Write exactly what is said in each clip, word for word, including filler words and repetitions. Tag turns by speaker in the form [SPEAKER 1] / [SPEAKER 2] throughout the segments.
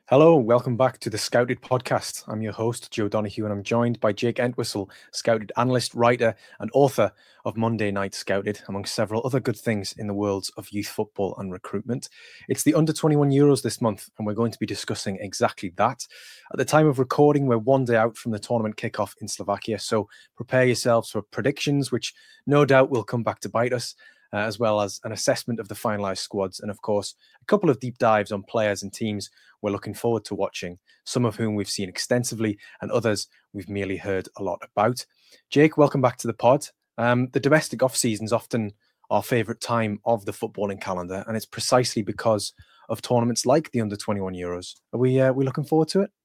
[SPEAKER 1] Hello, welcome back to the Scouted podcast. I'm your host, Joe Donoghue, and I'm joined by Jake Entwistle, Scouted analyst, writer, and author of Monday Night Scouted, among several other good things in the worlds of youth football and recruitment. It's the under twenty-one Euros this month, and we're going to be discussing exactly that. At the time of recording, we're one day out from the tournament kickoff in Slovakia, so prepare yourselves for predictions, which no doubt will come back to bite us. Uh, as well as an assessment of the finalised squads, and of course, a couple of deep dives on players and teams we're looking forward to watching, some of whom we've seen extensively and others we've merely heard a lot about. Jake, welcome back to the pod. Um, the domestic off-season is often our favourite time of the footballing calendar, and it's precisely because of tournaments like the under twenty-one Euros. Are we, uh, we looking forward to it?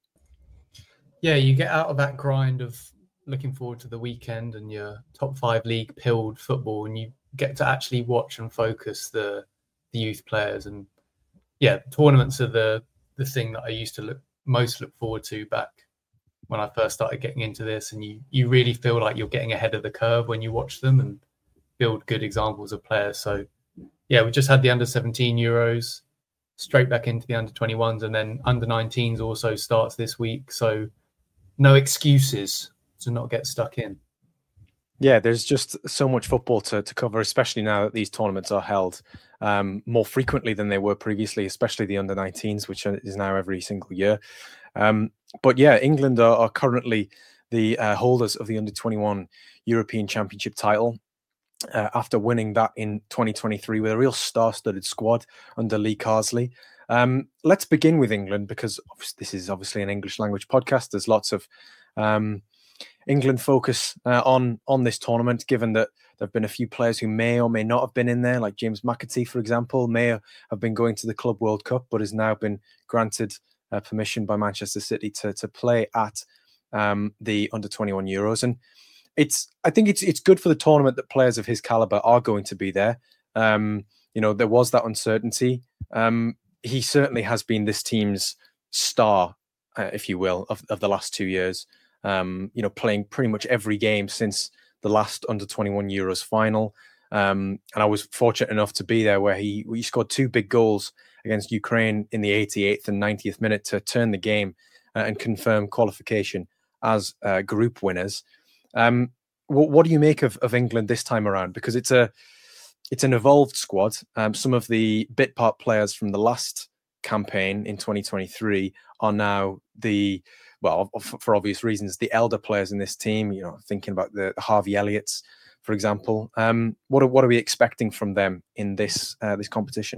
[SPEAKER 2] Yeah, you get out of that grind of looking forward to the weekend and your top five league pilled football, and you get to actually watch and focus the the youth players. And yeah, tournaments are the the thing that I used to look most look forward to back when I first started getting into this. And you you really feel like you're getting ahead of the curve when you watch them and build good examples of players. So yeah, we just had the under seventeen Euros, straight back into the under twenty-ones, and then under nineteens also starts this week. So no excuses to not get stuck in.
[SPEAKER 1] Yeah, there's just so much football to, to cover, especially now that these tournaments are held um, more frequently than they were previously, especially the under nineteens, which is now every single year. Um, but yeah, England are, are currently the uh, holders of the under twenty-one European Championship title uh, after winning that in twenty twenty-three with a real star-studded squad under Lee Carsley. Um, let's begin with England, because this is obviously an English language podcast. There's lots of um, England focus uh, on on this tournament, given that there have been a few players who may or may not have been in there, like James McAtee, for example, may have been going to the Club World Cup, but has now been granted uh, permission by Manchester City to to play at um, the under twenty-one Euros. And it's I think it's it's good for the tournament that players of his caliber are going to be there. Um, you know, there was that uncertainty. Um, he certainly has been this team's star, uh, if you will, of, of the last two years. Um, you know, playing pretty much every game since the last under twenty-one Euros final. Um, and I was fortunate enough to be there where he, he scored two big goals against Ukraine in the eighty-eighth and ninetieth minute to turn the game uh, and confirm qualification as uh, group winners. Um, what, what do you make of, of England this time around? Because it's a it's an evolved squad. Um, some of the bit part players from the last campaign in twenty twenty-three are now the well, for obvious reasons, the elder players in this team, you know, thinking about the Harvey Elliott's, for example. Um, what are, what are we expecting from them in this uh, this competition?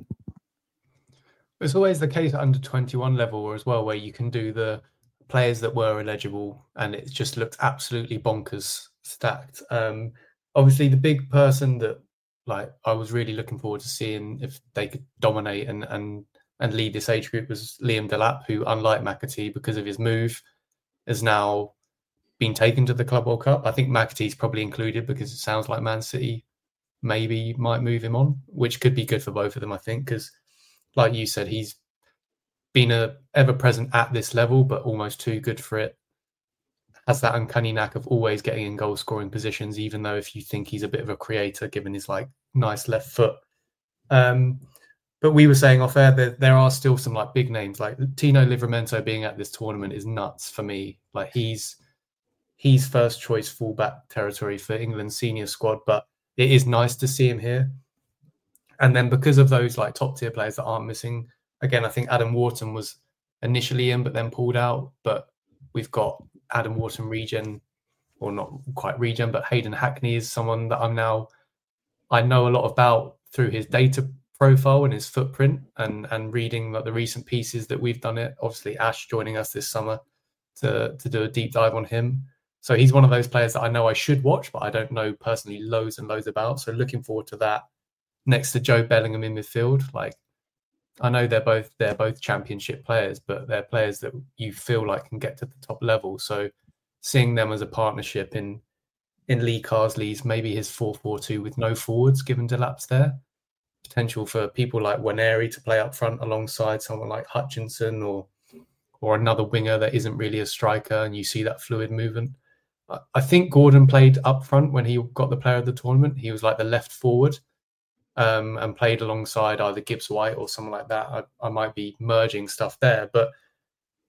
[SPEAKER 2] It's always the case at under twenty-one level as well, where you can do the players that were eligible and it just looked absolutely bonkers stacked. Um, obviously, the big person that like I was really looking forward to seeing if they could dominate and and and lead this age group was Liam Delap, who, unlike McAtee, because of his move, has now been taken to the Club World Cup. I think McAtee's probably included because it sounds like Man City maybe might move him on, which could be good for both of them, I think, because like you said, he's been a ever-present at this level, but almost too good for it. Has that uncanny knack of always getting in goal-scoring positions, even though if you think he's a bit of a creator, given his like nice left foot. Um, But we were saying off air that there are still some like big names, like Tino Livramento being at this tournament is nuts for me. Like he's he's first choice fullback territory for England's senior squad, but it is nice to see him here. And then because of those like top tier players that aren't missing, again, I think Adam Wharton was initially in, but then pulled out. But we've got Adam Wharton regen, or not quite regen, but Hayden Hackney is someone that I'm now I know a lot about through his data profile and his footprint, and and reading like the recent pieces that we've done it. Obviously, Ash joining us this summer to to do a deep dive on him. So he's one of those players that I know I should watch, but I don't know personally loads and loads about. So looking forward to that. Next to Joe Bellingham in midfield, like I know they're both they're both championship players, but they're players that you feel like can get to the top level. So seeing them as a partnership in in Lee Carsley's maybe his four four two with no forwards, given Delap's there. Potential for people like Waneri to play up front alongside someone like Hutchinson or or another winger that isn't really a striker, and you see that fluid movement. I think Gordon played up front when he got the player of the tournament. He was like the left forward um, and played alongside either Gibbs White or someone like that. I, I might be merging stuff there, but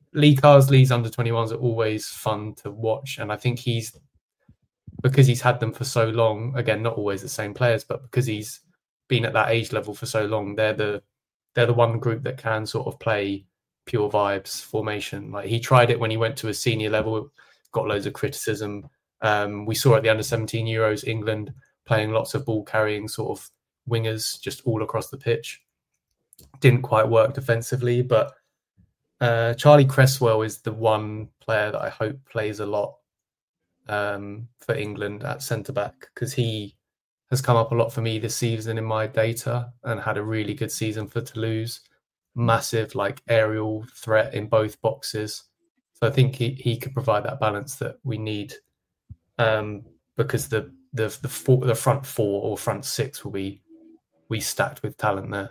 [SPEAKER 2] Lee Carsley's under twenty-ones are always fun to watch, and I think he's because he's had them for so long. Again, not always the same players, but because he's been at that age level for so long, they're the they're the one group that can sort of play pure vibes formation. Like he tried it when he went to a senior level, got loads of criticism. Um, we saw at the under seventeen Euros, England playing lots of ball carrying sort of wingers just all across the pitch. Didn't quite work defensively, but uh, Charlie Cresswell is the one player that I hope plays a lot um, for England at centre-back, because he has come up a lot for me this season in my data and had a really good season for Toulouse. Massive like aerial threat in both boxes. So I think he, he could provide that balance that we need, um, because the the the, four, the front four or front six will be we stacked with talent there.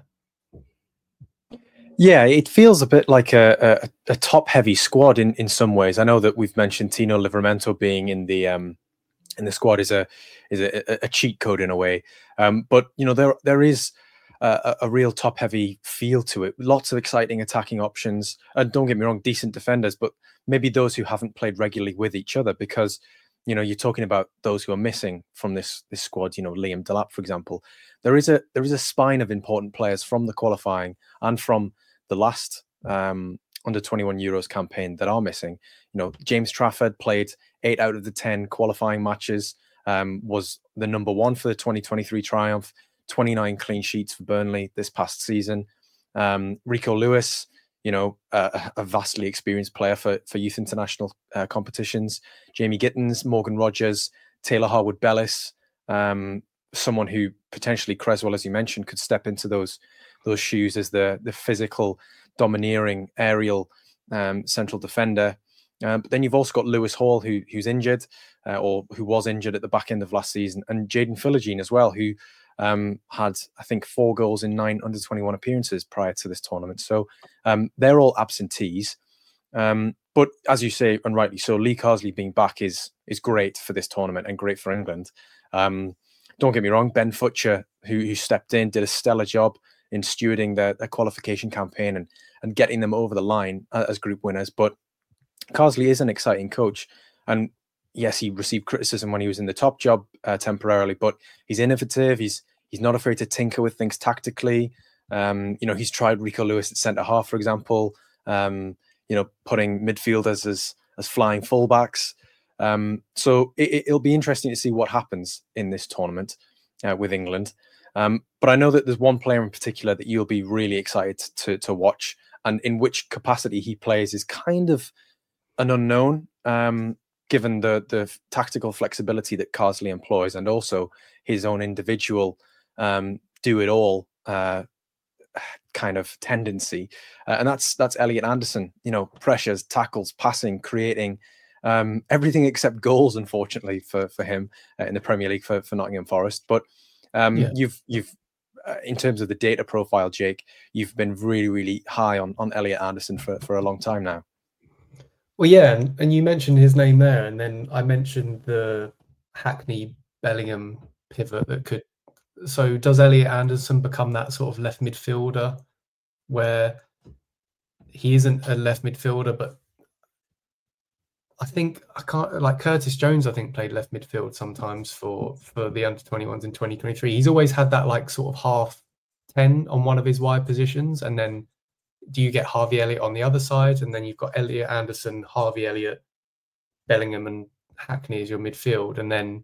[SPEAKER 1] Yeah, it feels a bit like a, a, a top-heavy squad in, in some ways. I know that we've mentioned Tino Livramento being in the um, in the squad is a is a, a cheat code in a way, um, but you know there there is a, a real top-heavy feel to it. Lots of exciting attacking options, and don't get me wrong, decent defenders, but maybe those who haven't played regularly with each other, because you know you're talking about those who are missing from this this squad. You know, Liam Delap, for example. There is a there is a spine of important players from the qualifying and from the last um, under twenty-one Euros campaign that are missing. You know, James Trafford played eight out of the ten qualifying matches, um, was the number one for the twenty twenty-three triumph, twenty-nine clean sheets for Burnley this past season. Um, Rico Lewis, you know, uh, a vastly experienced player for, for youth international uh, competitions. Jamie Gittins, Morgan Rogers, Taylor Harwood-Bellis, um, someone who potentially Cresswell, as you mentioned, could step into those those shoes as the the physical, domineering, aerial um, central defender. Um, but then you've also got Lewis Hall, who who's injured, uh, or who was injured at the back end of last season, and Jaden Philogene as well, who um, had, I think, four goals in nine under twenty-one appearances prior to this tournament. So um, they're all absentees. Um, but as you say, and rightly so, Lee Carsley being back is is great for this tournament and great for England. Um, don't get me wrong, Ben Futcher, who, who stepped in, did a stellar job in stewarding their, their qualification campaign and, and getting them over the line as group winners. But Carsley is an exciting coach. And yes, he received criticism when he was in the top job uh, temporarily, but he's innovative. He's he's not afraid to tinker with things tactically. Um, you know, he's tried Rico Lewis at centre half, for example, um, you know, putting midfielders as, as flying fullbacks. Um, so it, it'll be interesting to see what happens in this tournament uh, with England. Um, but I know that there's one player in particular that you'll be really excited to to watch, and in which capacity he plays is kind of an unknown, um, given the the tactical flexibility that Carsley employs, and also his own individual um, do-it-all uh, kind of tendency. Uh, and that's that's Elliot Anderson. You know, pressures, tackles, passing, creating, um, everything except goals, unfortunately for for him uh, in the Premier League for for Nottingham Forest, but. Um, yeah. You've, you've, uh, in terms of the data profile, Jake, you've been really, really high on, on Elliot Anderson for, for a long time now.
[SPEAKER 2] Well, yeah, and, and you mentioned his name there, and then I mentioned the Hackney Bellingham pivot that could. So, does Elliot Anderson become that sort of left midfielder, where he isn't a left midfielder, but I think I can't like Curtis Jones, I think played left midfield sometimes for, for the under twenty-ones in twenty twenty-three. He's always had that like sort of half ten on one of his wide positions. And then do you get Harvey Elliott on the other side? And then you've got Elliot Anderson, Harvey Elliott, Bellingham and Hackney as your midfield. And then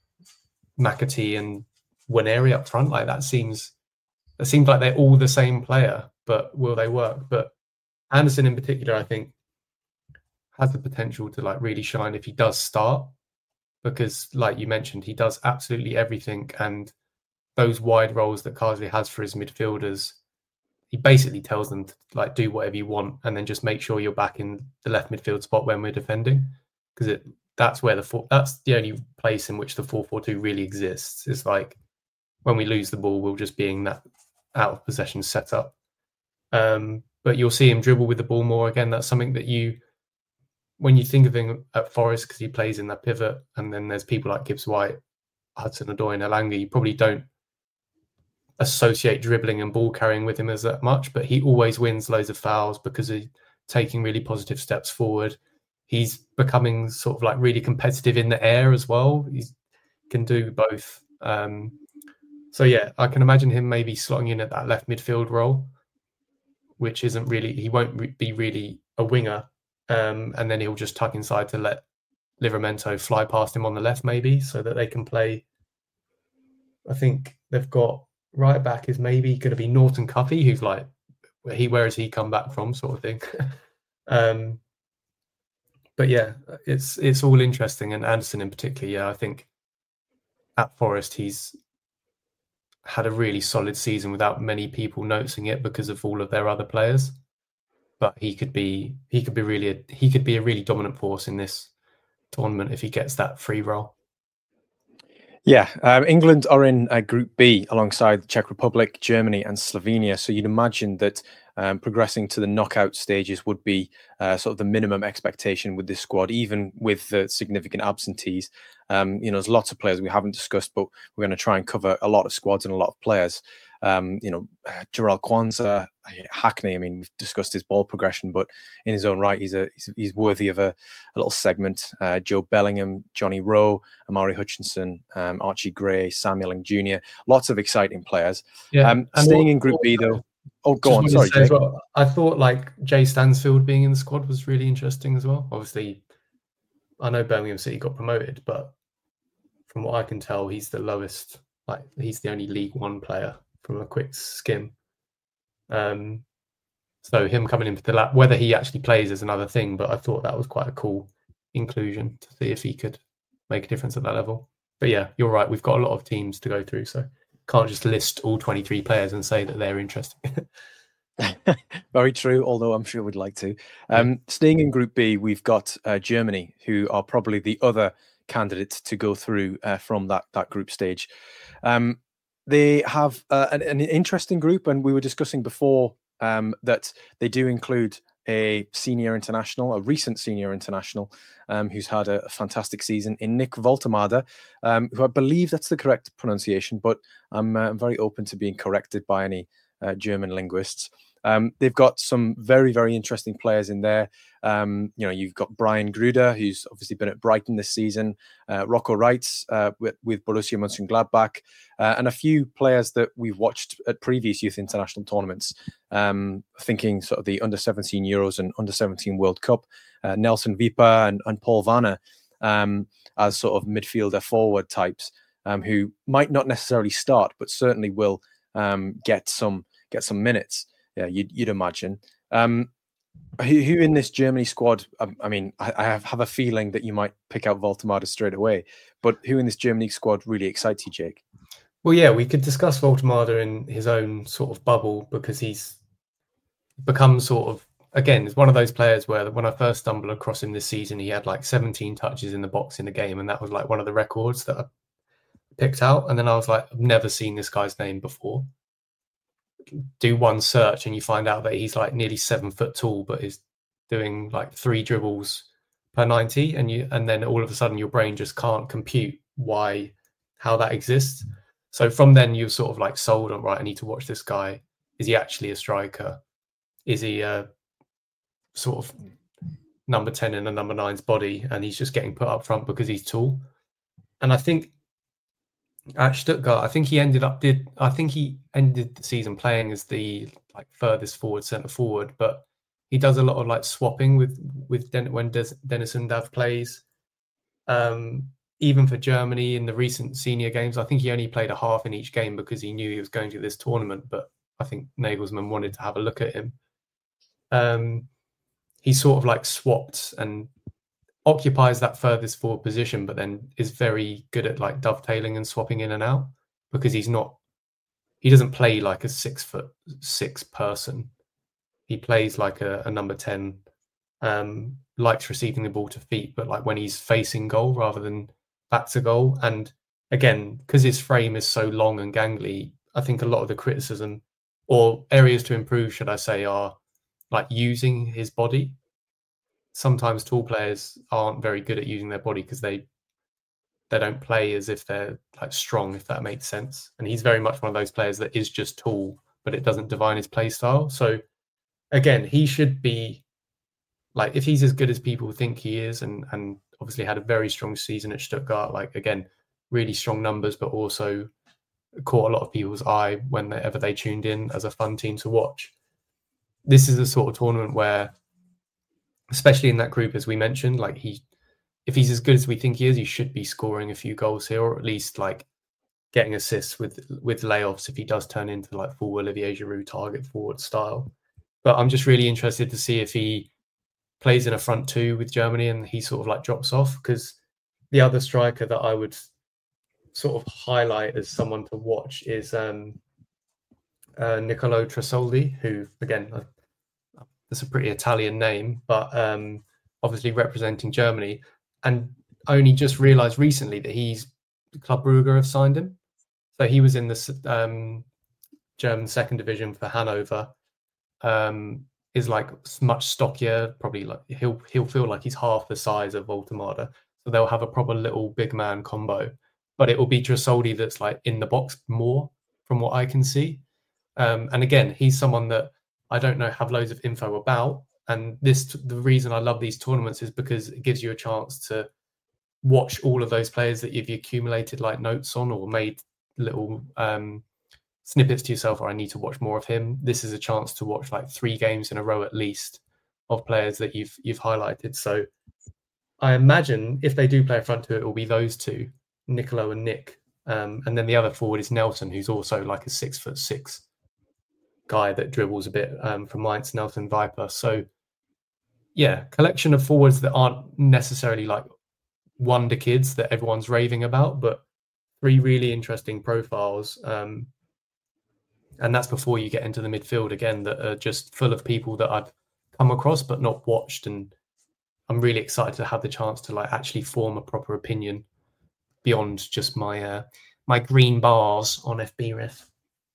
[SPEAKER 2] McAtee and Nwaneri up front. Like that seems, it seems like they're all the same player, but will they work? But Anderson in particular, I think, has the potential to like really shine if he does start, because like you mentioned, he does absolutely everything, and those wide roles that Carsley has for his midfielders, he basically tells them to like do whatever you want and then just make sure you're back in the left midfield spot when we're defending, because it that's where the four, that's the only place in which the four four two really exists. It's like when we lose the ball, we'll just be in that out of possession setup. Um, but you'll see him dribble with the ball more. Again, that's something that you, when you think of him at Forest, because he plays in that pivot, and then there's people like Gibbs White, Hudson Odoi and Elanga, you probably don't associate dribbling and ball carrying with him as that much, but he always wins loads of fouls because he taking really positive steps forward. He's becoming sort of like really competitive in the air as well. He can do both. Um, so yeah, I can imagine him maybe slotting in at that left midfield role, which isn't really, he won't re- be really a winger. Um, and then he'll just tuck inside to let Livramento fly past him on the left, maybe, so that they can play. I think they've got right back is maybe going to be Norton Cuffy, who's like, he where has he come back from, sort of thing. um, but yeah, it's it's all interesting, and Anderson in particular. Yeah, I think at Forest he's had a really solid season without many people noticing it because of all of their other players. But he could be he could be really a, he could be a really dominant force in this tournament if he gets that free role.
[SPEAKER 1] Yeah, um, England are in uh, Group B alongside the Czech Republic, Germany, and Slovenia. So you'd imagine that um, progressing to the knockout stages would be uh, sort of the minimum expectation with this squad, even with the significant absentees. Um, you know, there's lots of players we haven't discussed, but we're going to try and cover a lot of squads and a lot of players. Um, you know, Jarell Kwanzaa, Hackney, I mean, we've discussed his ball progression, but in his own right, he's a he's, he's worthy of a, a little segment. Uh, Joe Bellingham, Johnny Rowe, Amari Hutchinson, um, Archie Gray, Sam Milling Junior Lots of exciting players.
[SPEAKER 2] Yeah,
[SPEAKER 1] um, staying in Group B, though. Oh, go on. Sorry,
[SPEAKER 2] Jake. Well, I thought like Jay Stansfield being in the squad was really interesting as well. Obviously, I know Birmingham City got promoted, but from what I can tell, he's the lowest. Like he's the only League One player from a quick skim. Um, so him coming into the lap, whether he actually plays is another thing, but I thought that was quite a cool inclusion to see if he could make a difference at that level. But yeah, you're right. We've got a lot of teams to go through, so can't just list all twenty-three players and say that they're interesting.
[SPEAKER 1] Very true, although I'm sure we'd like to. Um, yeah. Staying in Group B, we've got uh, Germany, who are probably the other candidates to go through uh, from that, that group stage. Um, they have uh, an, an interesting group, and we were discussing before um, that they do include a senior international, a recent senior international, um, who's had a, a fantastic season in Nick Woltemade, um, who I believe that's the correct pronunciation, but I'm, uh, I'm very open to being corrected by any uh, German linguists. Um, they've got some very, very interesting players in there. Um, you know, you've got Brian Gruder, who's obviously been at Brighton this season, uh, Rocco Reitz uh, with, with Borussia Mönchengladbach, uh, and a few players that we've watched at previous youth international tournaments. Um, thinking sort of the under seventeen Euros and under seventeen World Cup, uh, Nelson Vipa and, and Paul Vanna um, as sort of midfielder forward types um, who might not necessarily start, but certainly will um, get some get some minutes. Yeah, you'd, you'd imagine. Um, who, who in this Germany squad? I, I mean, I, I have, have a feeling that you might pick out Woltemade straight away. But who in this Germany squad really excites you, Jake?
[SPEAKER 2] Well, yeah, we could discuss Woltemade in his own sort of bubble because he's become sort of, again, it's one of those players where when I first stumbled across him this season, he had like seventeen touches in the box in the game, and that was like one of the records that I picked out. And then I was like, I've never seen this guy's name before. Do one search and you find out that he's like nearly seven foot tall, but is doing like three dribbles per ninety, and you and then all of a sudden your brain just can't compute why how that exists. So from then you're sort of like sold on, right, I need to watch this guy. Is he actually a striker? Is he a sort of number ten in a number nine's body, and he's just getting put up front because he's tall? And I think at Stuttgart, I think he ended up did I think he ended the season playing as the like furthest forward centre forward, but he does a lot of like swapping with with Den- when Des- Dennis Undav plays. Um, even for Germany in the recent senior games, I think he only played a half in each game because he knew he was going to this tournament. But I think Nagelsmann wanted to have a look at him. Um, he sort of like swapped and occupies that furthest forward position, but then is very good at like dovetailing and swapping in and out because he's not, he doesn't play like a six foot six person. He plays like a, a number ten, um, likes receiving the ball to feet, but like when he's facing goal rather than back to goal. And again, because his frame is so long and gangly, I think a lot of the criticism or areas to improve, should I say, are like using his body. Sometimes tall players aren't very good at using their body because they they don't play as if they're like strong, if that makes sense. And he's very much one of those players that is just tall, but it doesn't define his play style. So again, he should be like if he's as good as people think he is, and and obviously had a very strong season at Stuttgart, like again, really strong numbers, but also caught a lot of people's eye whenever they tuned in as a fun team to watch. This is the sort of tournament where, especially in that group, as we mentioned, like he, if he's as good as we think he is, he should be scoring a few goals here, or at least like getting assists with with layoffs if he does turn into like full Olivier Giroud target forward style. But I'm just really interested to see if he plays in a front two with Germany and he sort of like drops off, because the other striker that I would sort of highlight as someone to watch is um, uh, Nicolo Tresoldi, who again, uh, that's a pretty Italian name, but um, obviously representing Germany, and only just realised recently that he's Club Brugge have signed him. So he was in the um, German second division for Hanover. Um, is like much stockier, probably like he'll he'll feel like he's half the size of Voltemada. So they'll have a proper little big man combo. But it will be Tresoldi that's like in the box more, from what I can see. Um, and again, he's someone that I don't know have loads of info about. And this, the reason I love these tournaments is because it gives you a chance to watch all of those players that you've accumulated like notes on or made little um, snippets to yourself, or I need to watch more of him. This is a chance to watch like three games in a row at least of players that you've you've highlighted. So I imagine if they do play a front two, it will be those two, Nicolo and Nick. Um, and then the other forward is Nelson, who's also like a six foot six guy that dribbles a bit um, from Mainz, Nelson Viper. So yeah, collection of forwards that aren't necessarily like wonder kids that everyone's raving about, but three really interesting profiles. Um, and that's before you get into the midfield again, that are just full of people that I've come across but not watched. And I'm really excited to have the chance to like actually form a proper opinion beyond just my uh, my green bars on F B ref.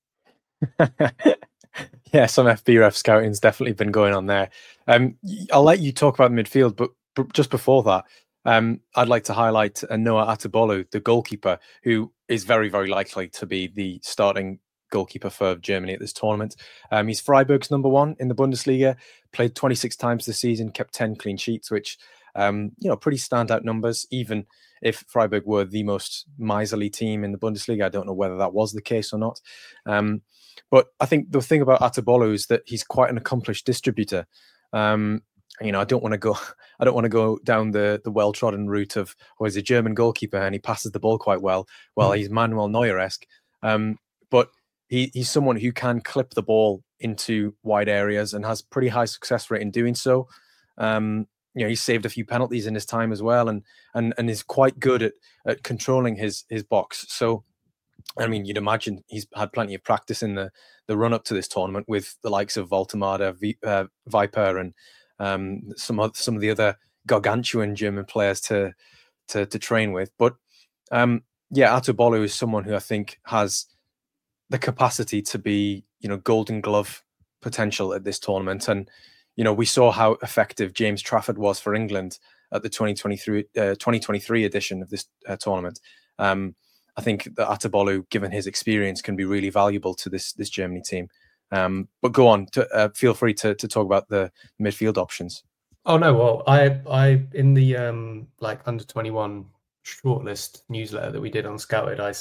[SPEAKER 1] Yeah, some F B ref scouting's definitely been going on there. Um, I'll let you talk about the midfield, but, but just before that, um, I'd like to highlight uh, Noah Atebolu, the goalkeeper, who is very, very likely to be the starting goalkeeper for Germany at this tournament. Um, he's Freiburg's number one in the Bundesliga, played twenty-six times this season, kept ten clean sheets, which, um, you know, pretty standout numbers, even if Freiburg were the most miserly team in the Bundesliga. I don't know whether that was the case or not. Um, but I think the thing about Atebolu is that he's quite an accomplished distributor. Um, you know, I don't want to go, I don't want to go down the, the well-trodden route of, oh, he's a German goalkeeper and he passes the ball quite well. Well, mm. he's Manuel Neuer-esque. Um, but he, he's someone who can clip the ball into wide areas and has pretty high success rate in doing so. Um, you know, he's saved a few penalties in his time as well, and and and is quite good at at controlling his his box. So, I mean, you'd imagine he's had plenty of practice in the the run up to this tournament with the likes of Voltemada, v, uh, Viper, and um, some of some of the other gargantuan German players to to to train with. But um, yeah, Atebolu is someone who I think has the capacity to be, you know, Golden Glove potential at this tournament. And you know, we saw how effective James Trafford was for England at the twenty twenty-three, uh, twenty twenty-three edition of this uh, tournament. Um, I think that Atebolu, given his experience, can be really valuable to this this Germany team. Um, but go on, to, uh, feel free to to talk about the midfield options.
[SPEAKER 2] Oh no, well, I I in the um, like under twenty-one shortlist newsletter that we did on Scouted, I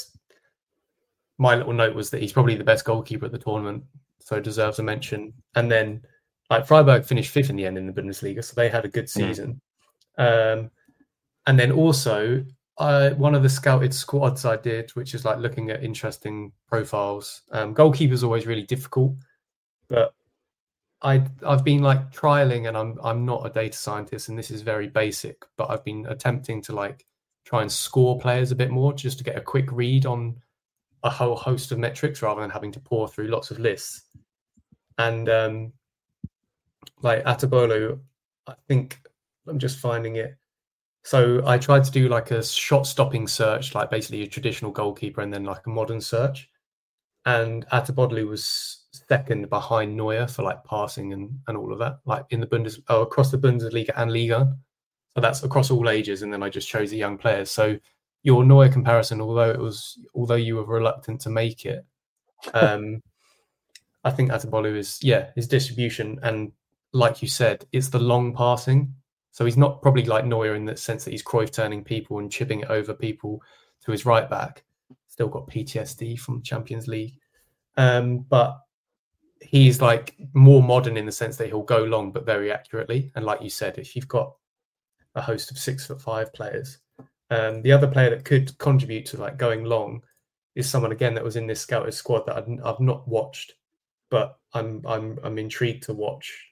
[SPEAKER 2] my little note was that he's probably the best goalkeeper at the tournament, so deserves a mention. And then, like, Freiburg finished fifth in the end in the Bundesliga, so they had a good season. Mm. Um, and then also, uh, one of the scouted squads I did, which is like looking at interesting profiles. Um, goalkeeper is always really difficult, but I I've been like trialing, and I'm I'm not a data scientist, and this is very basic, but I've been attempting to like try and score players a bit more, just to get a quick read on a whole host of metrics rather than having to pour through lots of lists. And um, like Atebolu, I think I'm just finding it. So I tried to do like a shot stopping search, like basically a traditional goalkeeper, and then like a modern search. And Atebolu was second behind Neuer for like passing and, and all of that, like in the Bundes, oh, across the Bundesliga and Liga. So that's across all ages. And then I just chose the young players. So your Neuer comparison, although it was, although you were reluctant to make it, um, I think Atebolu is, yeah, his distribution and like you said, it's the long passing. So he's not probably like Neuer in the sense that he's Cruyff turning people and chipping it over people to his right back. Still got P T S D from Champions League. Um, but he's like more modern in the sense that he'll go long, but very accurately. And like you said, if you've got a host of six foot five players, um, the other player that could contribute to like going long is someone again that was in this scouted squad that I've, I've not watched, but I'm I'm I'm intrigued to watch.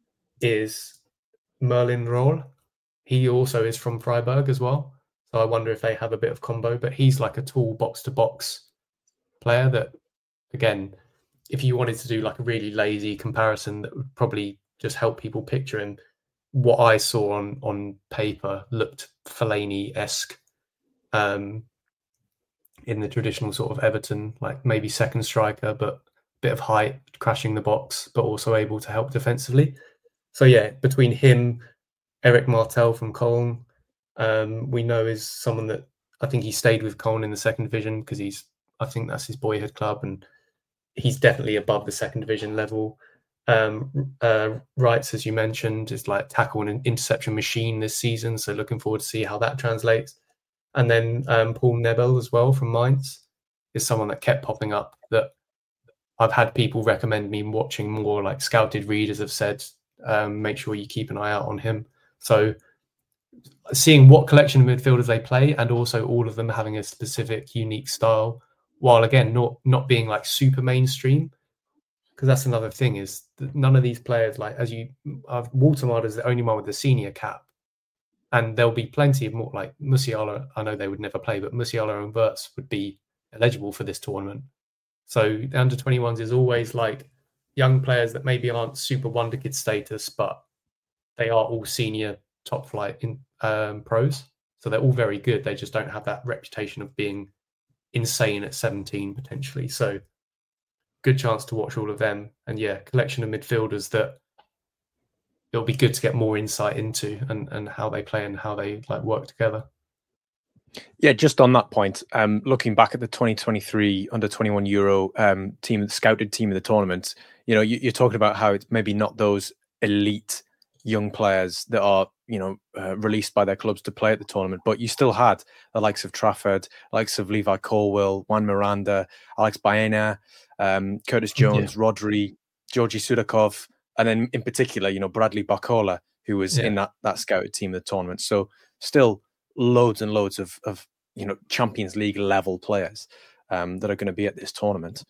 [SPEAKER 2] Is Merlin Roll. He also is from Freiburg as well. So I wonder if they have a bit of combo, but he's like a tall box to box player that, again, if you wanted to do like a really lazy comparison that would probably just help people picture him, what I saw on, on paper looked Fellaini-esque um, in the traditional sort of Everton, like maybe second striker, but a bit of height, crashing the box, but also able to help defensively. So yeah, between him, Eric Martel from Cologne, um, we know is someone that I think he stayed with Cologne in the second division because he's, I think that's his boyhood club, and he's definitely above the second division level. Um, uh, Reitz, as you mentioned, is like tackle and interception machine this season. So looking forward to see how that translates. And then um, Paul Nebel as well from Mainz is someone that kept popping up that I've had people recommend me watching more. Like scouted readers have said, um, make sure you keep an eye out on him. So seeing what collection of midfielders they play and also all of them having a specific, unique style, while again, not not being like super mainstream, because that's another thing is that none of these players, like as you, uh, Waltermard is the only one with the senior cap, and there'll be plenty of more like Musiala. I know they would never play, but Musiala and Wirtz would be eligible for this tournament. So the under twenty-ones is always like young players that maybe aren't super wonder kid status, but they are all senior top flight in um, pros. So they're all very good. They just don't have that reputation of being insane at seventeen potentially. So good chance to watch all of them. And yeah, collection of midfielders that it'll be good to get more insight into and, and how they play and how they like work together.
[SPEAKER 1] Yeah, just on that point, um, looking back at the twenty twenty-three under twenty-one Euro um, team, the scouted team of the tournament, you know, you, you're talking about how it's maybe not those elite young players that are, you know, uh, released by their clubs to play at the tournament, but you still had the likes of Trafford, likes of Levi Colwill, Juan Miranda, Alex Baena, um, Curtis Jones, yeah. Rodri, Georgi Sudakov, and then in particular, you know, Bradley Barcola, who was yeah. in that that scouted team of the tournament. So still loads and loads of, of you know, Champions League level players um, that are going to be at this tournament.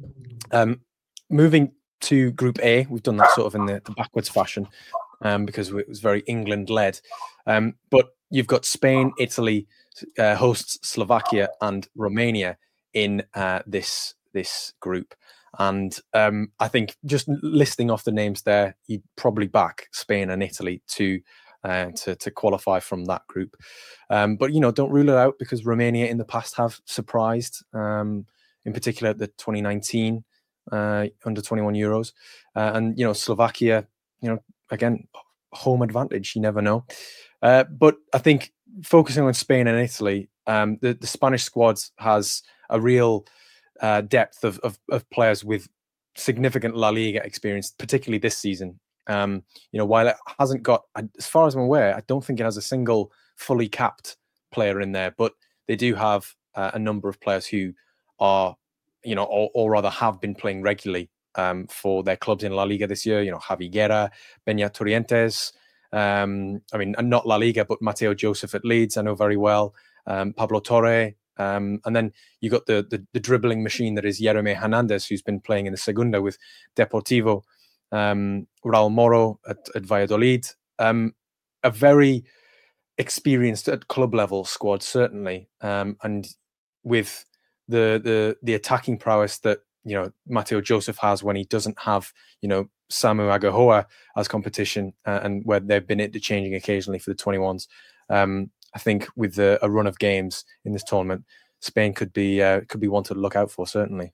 [SPEAKER 1] Um, moving to Group A, we've done that sort of in the, the backwards fashion um, because it was very England-led. Um, but you've got Spain, Italy, uh, hosts Slovakia and Romania in uh, this this group. And um, I think just listing off the names there, you'd probably back Spain and Italy to Uh, to, to qualify from that group. Um, but, you know, don't rule it out because Romania in the past have surprised, um, in particular at the twenty nineteen uh, under twenty-one Euros. Uh, and, you know, Slovakia, you know, again, home advantage, you never know. Uh, but I think focusing on Spain and Italy, um, the, the Spanish squad has a real uh, depth of, of, of players with significant La Liga experience, particularly this season. Um, you know, while it hasn't got, as far as I'm aware, I don't think it has a single fully capped player in there, but they do have uh, a number of players who are, you know, or, or rather have been playing regularly um, for their clubs in La Liga this year. You know, Javi Guerra, Beñat Torrientes, um, I mean, not La Liga, but Mateo Joseph at Leeds, I know very well, um, Pablo Torre, um, and then you got the, the the dribbling machine that is Yeremy Hernandez, who's been playing in the Segunda with Deportivo. Um, Raul Moro at, at Valladolid, um, a very experienced at club level squad, certainly, um, and with the the the attacking prowess that, you know, Mateo Joseph has when he doesn't have, you know, Samu Agahoa as competition, uh, and where they've been interchanging occasionally for the twenty-ones. Um, I think with the, a run of games in this tournament, Spain could be uh, could be one to look out for, certainly.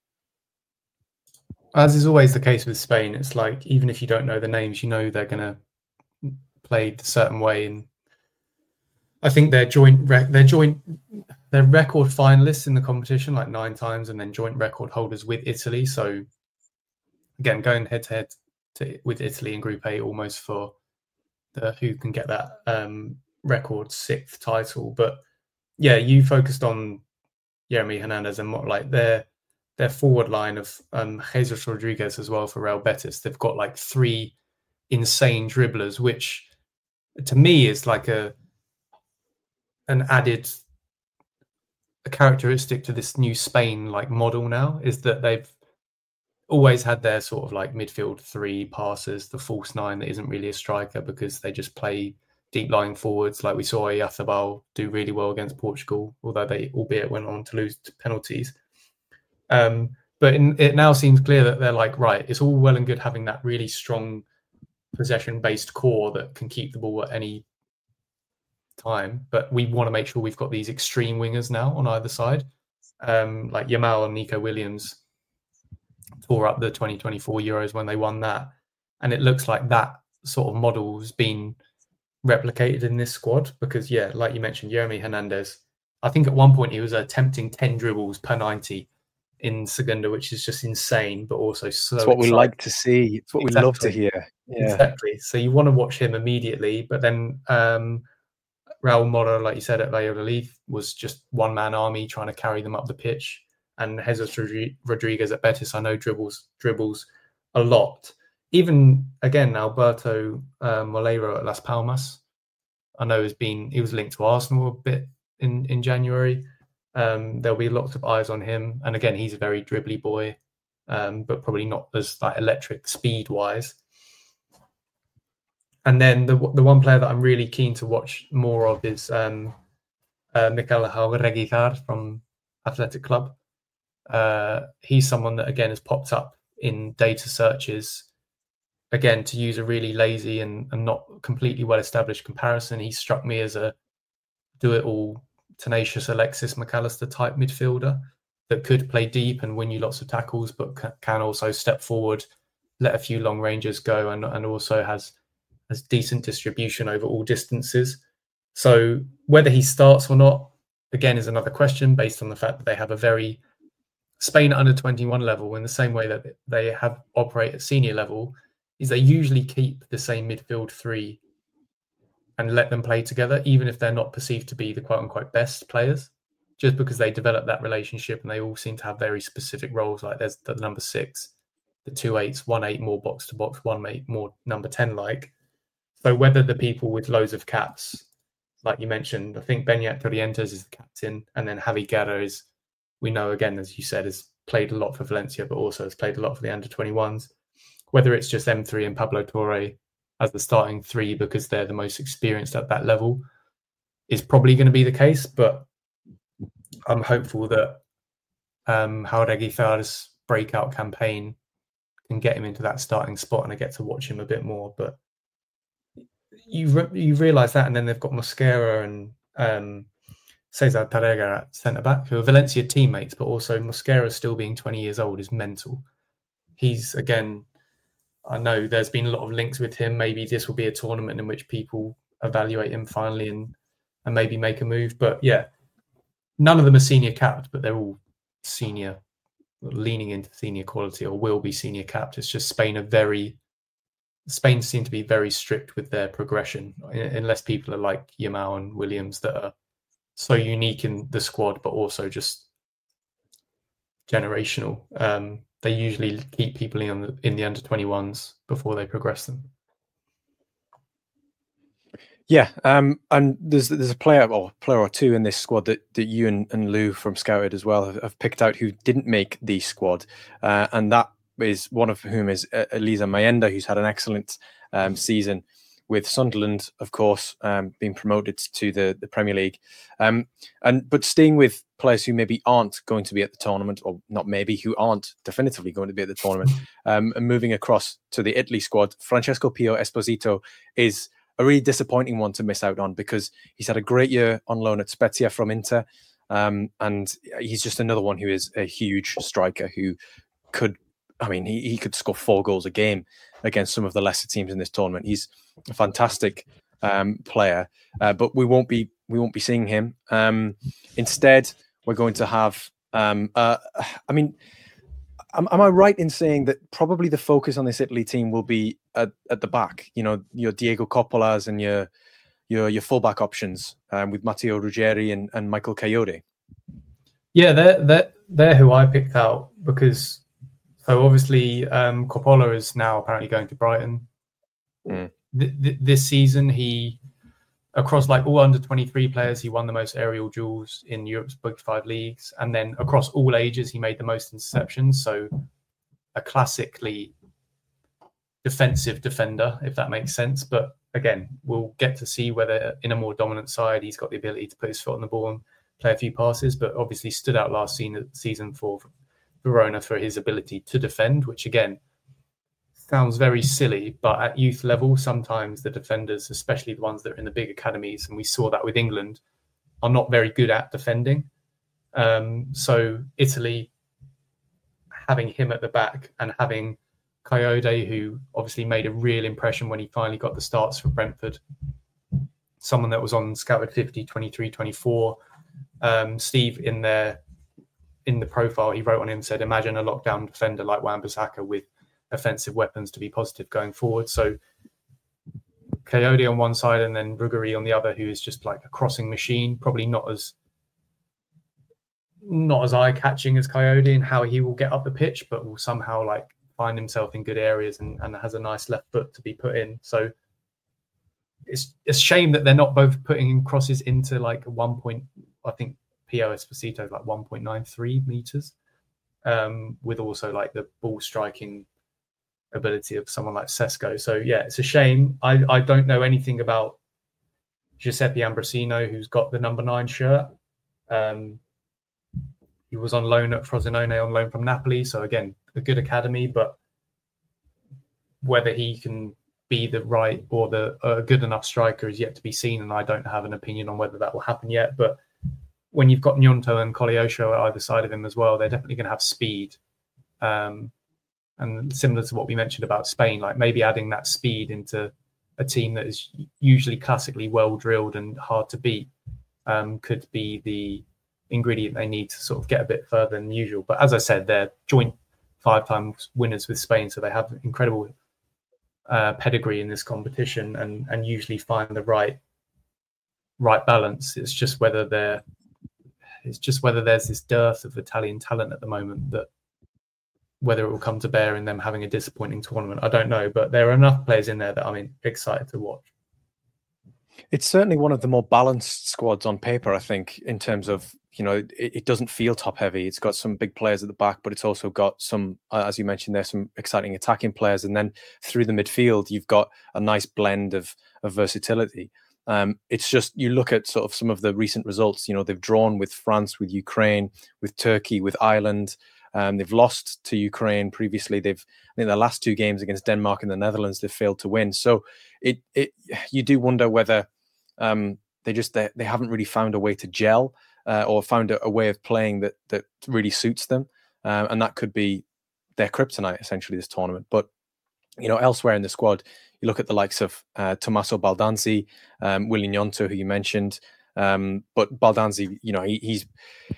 [SPEAKER 2] As is always the case with Spain, it's like, even if you don't know the names, you know they're going to play a certain way. And I think they're joint, rec- they're joint, they're record finalists in the competition, like nine times, and then joint record holders with Italy. So again, going head to head to, with Italy in Group A, almost for the who can get that um, record sixth title. But yeah, you focused on Jeremy Hernandez and what like their their forward line of um, Jesus Rodriguez as well for Real Betis. They've got like three insane dribblers, which to me is like a an added a characteristic to this new Spain like model now, is that they've always had their sort of like midfield three passers, the false nine that isn't really a striker because they just play deep lying forwards, like we saw Oyarzabal do really well against Portugal, although they albeit went on to lose to penalties. Um, but in, it now seems clear that they're like, right, it's all well and good having that really strong possession-based core that can keep the ball at any time, but we want to make sure we've got these extreme wingers now on either side. Um, like Yamal and Nico Williams tore up the twenty twenty-four Euros when they won that, and it looks like that sort of model has been replicated in this squad because, yeah, like you mentioned, Jeremy Hernandez, I think at one point he was attempting ten dribbles per ninety in Segunda, which is just insane, but also so
[SPEAKER 1] It's what
[SPEAKER 2] exciting.
[SPEAKER 1] we like to see. It's what exactly. we love to hear.
[SPEAKER 2] Yeah. Exactly. So you want to watch him immediately, but then um, Raul Moro, like you said, at Valladolid was just one-man army trying to carry them up the pitch. And Jesus Rodriguez at Betis, I know, dribbles dribbles a lot. Even, again, Alberto uh, Moleiro at Las Palmas, I know has been, he was linked to Arsenal a bit in, in January. Um, there'll be lots of eyes on him. And again, he's a very dribbly boy, um, but probably not as like electric speed-wise. And then the the one player that I'm really keen to watch more of is um, uh, Mikel Jaureguizar from Athletic Club. Uh, he's someone that, again, has popped up in data searches. Again, to use a really lazy and, and not completely well-established comparison, he struck me as a do-it-all, tenacious Alexis McAllister type midfielder that could play deep and win you lots of tackles, but c- can also step forward, let a few long ranges go, and, and also has, has decent distribution over all distances. So whether he starts or not, again, is another question based on the fact that they have a very Spain under twenty-one level, in the same way that they have operate at senior level, is they usually keep the same midfield three and let them play together, even if they're not perceived to be the quote-unquote best players, just because they develop that relationship and they all seem to have very specific roles. Like there's the number six, the two eights, one eight more box-to-box, one eight more number ten-like. So whether the people with loads of caps, like you mentioned, I think Beñat Torrientes is the captain, and then Javi Guerra is, we know, again, as you said, has played a lot for Valencia, but also has played a lot for the under twenty-ones. Whether it's just M three and Pablo Torre as the starting three because they're the most experienced at that level is probably going to be the case. But I'm hopeful that um, Jaureguizar's breakout campaign can get him into that starting spot, and I get to watch him a bit more. But you re- you realise that, and then they've got Mosquera and um, Cesar Tárrega at centre-back, who are Valencia teammates, but also Mosquera still being twenty years old is mental. He's, again, I know there's been a lot of links with him. Maybe this will be a tournament in which people evaluate him finally and, and maybe make a move. But yeah, none of them are senior capped, but they're all senior, leaning into senior quality, or will be senior capped. It's just Spain are very, Spain seem to be very strict with their progression, unless people are like Yamal and Williams that are so unique in the squad, but also just generational. Um, they usually keep people in the, in the under twenty-ones before they progress them.
[SPEAKER 1] Yeah, um, and there's there's a player or player or two in this squad that, that you and, and Lou from Scouted as well have, have picked out who didn't make the squad, uh, and that is one of whom is Elisa Mayenda, who's had an excellent um, season with Sunderland, of course, um, being promoted to the, the Premier League. Um, and but staying with players who maybe aren't going to be at the tournament, or not maybe, who aren't definitively going to be at the tournament, um, and moving across to the Italy squad, Francesco Pio Esposito is a really disappointing one to miss out on, because he's had a great year on loan at Spezia from Inter, um, and he's just another one who is a huge striker who could, I mean, he, he could score four goals a game against some of the lesser teams in this tournament. He's a fantastic um, player, uh, but we won't be we won't be seeing him. Um, instead, we're going to have. Um, uh, I mean, am, am I right in saying that probably the focus on this Italy team will be at, at the back? You know, your Diego Coppolas and your your your fullback options um, with Matteo Ruggeri and, and Michael Coyote.
[SPEAKER 2] Yeah, they're, they're, they're who I picked out because, so obviously um, Coppola is now apparently going to Brighton. Mm. Th- th- this season, he, across like all under twenty-three players, he won the most aerial duels in Europe's Big Five leagues. And then across all ages, he made the most interceptions. So a classically defensive defender, if that makes sense. But again, we'll get to see whether in a more dominant side, he's got the ability to put his foot on the ball and play a few passes, but obviously stood out last season for Verona for his ability to defend, which again, sounds very silly, but at youth level, sometimes the defenders, especially the ones that are in the big academies, and we saw that with England, are not very good at defending. Um, so Italy, having him at the back and having Coyote, who obviously made a real impression when he finally got the starts for Brentford, someone that was on Scouted fifty, twenty-three, twenty-four. Um, Steve, in there, in the profile, he wrote on him, said, imagine a lockdown defender like Wan-Bissaka with offensive weapons to be positive going forward. So Coyote on one side and then Ruggeri on the other, who is just like a crossing machine, probably not as not as eye-catching as Coyote and how he will get up the pitch, but will somehow like find himself in good areas and, and has a nice left foot to be put in. So it's, it's a shame that they're not both putting crosses into like one point, I think Pio Esposito is like one point nine three meters, um, with also like the ball striking ability of someone like Sesko. So yeah, it's a shame. I, I don't know anything about Giuseppe Ambrosino, who's got the number nine shirt. Um, he was on loan at Frosinone, on loan from Napoli. So again, a good academy, but whether he can be the right or the uh, good enough striker is yet to be seen. And I don't have an opinion on whether that will happen yet. But when you've got Gnonto and Koleosho at either side of him as well, they're definitely going to have speed. Um, and similar to what we mentioned about Spain, like maybe adding that speed into a team that is usually classically well drilled and hard to beat um, could be the ingredient they need to sort of get a bit further than usual. But as I said, they're joint five times winners with Spain, so they have incredible uh, pedigree in this competition and and usually find the right right balance. It's just whether they're it's just whether there's this dearth of Italian talent at the moment that whether it will come to bear in them having a disappointing tournament, I don't know. But there are enough players in there that I'm excited to watch.
[SPEAKER 1] It's certainly one of the more balanced squads on paper, I think, in terms of, you know, it, it doesn't feel top heavy. It's got some big players at the back, but it's also got some, uh, as you mentioned, there's some exciting attacking players. And then through the midfield, you've got a nice blend of, of versatility. Um, it's just, you look at sort of some of the recent results, you know, they've drawn with France, with Ukraine, with Turkey, with Ireland. Um, they've lost to Ukraine previously. They've, I think, their last two games against Denmark and the Netherlands, they've failed to win. So it, it, you do wonder whether um, they just they, they haven't really found a way to gel uh, or found a, a way of playing that that really suits them, uh, and that could be their kryptonite essentially this tournament. But you know, elsewhere in the squad, you look at the likes of uh, Tommaso Baldanzi, um, Willy Gnonto, who you mentioned, um, but Baldanzi, you know, he, he's.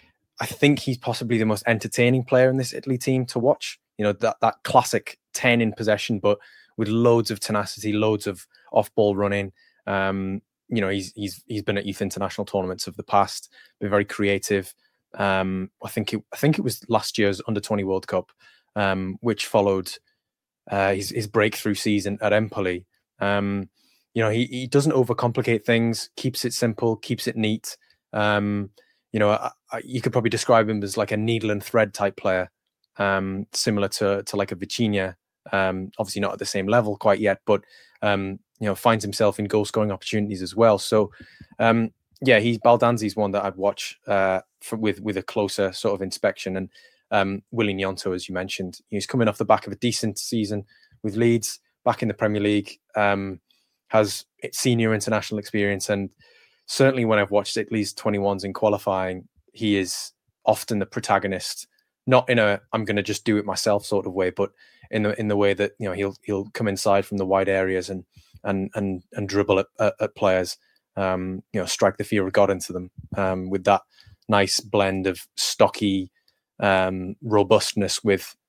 [SPEAKER 1] I think he's possibly the most entertaining player in this Italy team to watch. You know, that that classic ten in possession, but with loads of tenacity, loads of off-ball running. Um, you know, he's he's he's been at youth international tournaments of the past, been very creative. Um, I think it I think it was last year's under twenty World Cup, um, which followed uh, his his breakthrough season at Empoli. Um, you know, he he doesn't overcomplicate things, keeps it simple, keeps it neat. Um, You know, I, I, you could probably describe him as like a needle and thread type player, um, similar to to like a Vitinha. Um, obviously not at the same level quite yet, but um, you know, finds himself in goal scoring opportunities as well. So, um, yeah, he's Baldanzi's one that I'd watch uh, for, with with a closer sort of inspection. And um, Willy Gnonto, as you mentioned, he's coming off the back of a decent season with Leeds, back in the Premier League, um, has senior international experience, and certainly when I've watched Italy's twenty-ones in qualifying, he is often the protagonist, not in a I'm going to just do it myself sort of way, but in the in the way that, you know, he'll he'll come inside from the wide areas and and and and dribble at, at, at players, um, you know, strike the fear of God into them, um, with that nice blend of stocky um, robustness with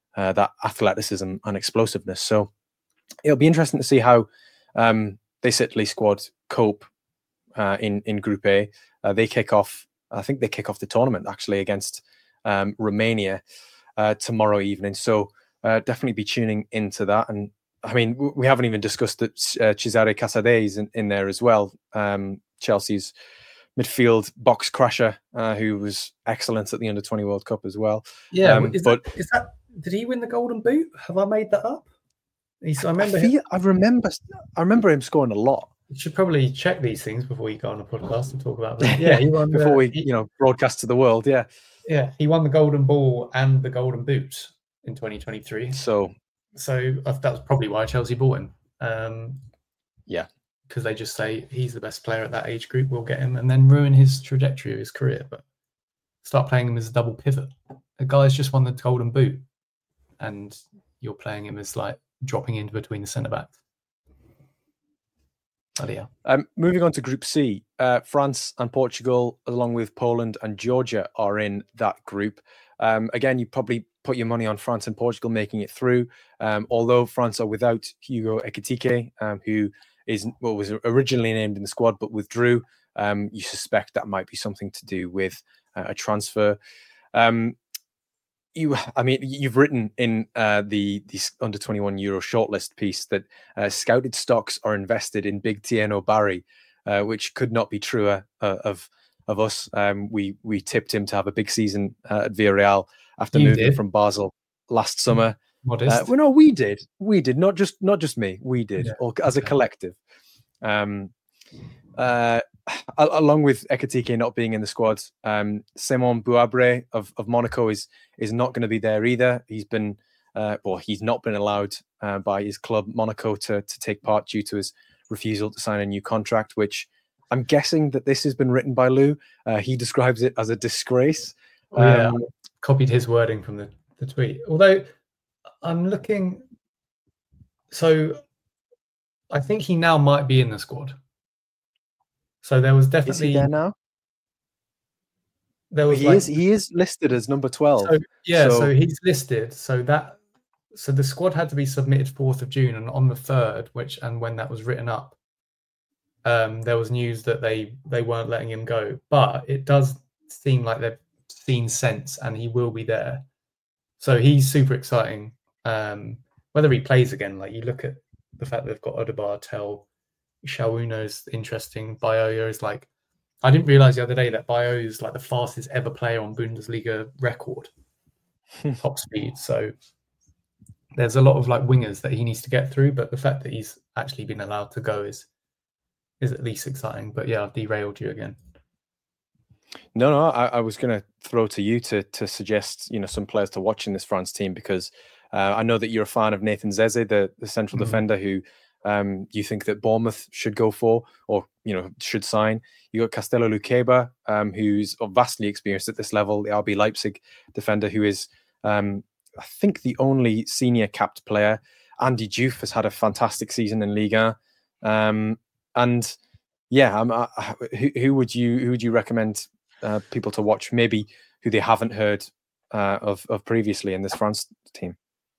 [SPEAKER 1] uh, that athleticism and explosiveness. So it'll be interesting to see how um, this Italy squad cope uh, in in Group A. Uh, they kick off. I think they kick off the tournament actually against um, Romania uh, tomorrow evening. So uh, definitely be tuning into that. And I mean, we haven't even discussed that uh, Cesare Casadei is in, in there as well. Um, Chelsea's midfield box crasher, uh, who was excellent at the under twenty World Cup as well.
[SPEAKER 2] Yeah,
[SPEAKER 1] um,
[SPEAKER 2] is,
[SPEAKER 1] but
[SPEAKER 2] that, is that did he win the Golden Boot? Have I made that up? He's, I remember.
[SPEAKER 1] I, feel, I remember. I remember him scoring a lot.
[SPEAKER 2] You should probably check these things before you go on a podcast and talk about them. Yeah, he won
[SPEAKER 1] before
[SPEAKER 2] the,
[SPEAKER 1] we,
[SPEAKER 2] he,
[SPEAKER 1] you know, broadcast to the world. Yeah,
[SPEAKER 2] yeah, he won the Golden Ball and the Golden Boot in twenty twenty-three.
[SPEAKER 1] So,
[SPEAKER 2] so uh, that was probably why Chelsea bought him. Um,
[SPEAKER 1] yeah,
[SPEAKER 2] because they just say he's the best player at that age group. We'll get him, and then ruin his trajectory of his career. But start playing him as a double pivot. A guy's just won the Golden Boot, and you're playing him as like dropping into between the centre backs. Oh, yeah.
[SPEAKER 1] Um, moving on to Group C, uh, France and Portugal, along with Poland and Georgia, are in that group. Um, again, you probably put your money on France and Portugal making it through, um, although France are without Hugo Ekitike, um, who is well, was originally named in the squad but withdrew. Um, you suspect that might be something to do with uh, a transfer. Um, You, I mean, you've written in uh, the, the under twenty-one Euro shortlist piece that uh, scouted stocks are invested in big Tieno Barry, uh, which could not be truer uh, of of us. Um, we we tipped him to have a big season uh, at Villarreal after
[SPEAKER 2] You
[SPEAKER 1] moving
[SPEAKER 2] did.
[SPEAKER 1] from Basel last summer.
[SPEAKER 2] Modest.
[SPEAKER 1] Uh, well, no, we did. We did not just not just me. We did,
[SPEAKER 2] Yeah.
[SPEAKER 1] or as a
[SPEAKER 2] Okay.
[SPEAKER 1] collective. Um, uh, along with Ekitike not being in the squad, um, Simon Bouabré of, of Monaco is is not going to be there either. He's been, uh, well, he's not been allowed uh, by his club Monaco to to take part due to his refusal to sign a new contract. Which I'm guessing that this has been written by Lou. Uh, he describes it as a disgrace.
[SPEAKER 2] Oh, yeah,
[SPEAKER 1] Um,
[SPEAKER 2] I copied his wording from the, the tweet. Although I'm looking, so I think he now might be in the squad. So there was
[SPEAKER 1] is
[SPEAKER 2] definitely
[SPEAKER 1] he there now?
[SPEAKER 2] there was
[SPEAKER 1] He
[SPEAKER 2] like,
[SPEAKER 1] is. He is listed as number twelve.
[SPEAKER 2] So, yeah, so,
[SPEAKER 1] So-
[SPEAKER 2] he's listed. So that so the squad had to be submitted fourth of June, and on the third, which and when that was written up, um, there was news that they they weren't letting him go. But it does seem like they've seen sense, and he will be there. So he's super exciting. Um, whether he plays again, like you look at the fact that they've got Odebar, Tel, Shawuno's interesting. Bayoya is like, I didn't realize the other day that Bayoya is like the fastest ever player on Bundesliga record, top speed. So there's a lot of like wingers that he needs to get through, but the fact that he's actually been allowed to go is is at least exciting. But yeah, I've derailed you again.
[SPEAKER 1] No, no, I, I was going to throw to you to to suggest, you know, some players to watch in this France team, because uh, I know that you're a fan of Nathan Zeze, the, the central
[SPEAKER 2] Mhm.
[SPEAKER 1] defender who um, you think that Bournemouth should go for, or, you know, should sign. You got Castello Luqueba, um, who's vastly experienced at this level, the R B Leipzig defender, who is, um, I think, the only senior capped player. Andy Diouf has had a fantastic season in Liga, um, and yeah, um, uh, who, who would you who would you recommend uh, people to watch? Maybe who they haven't heard uh, of of previously in this France team.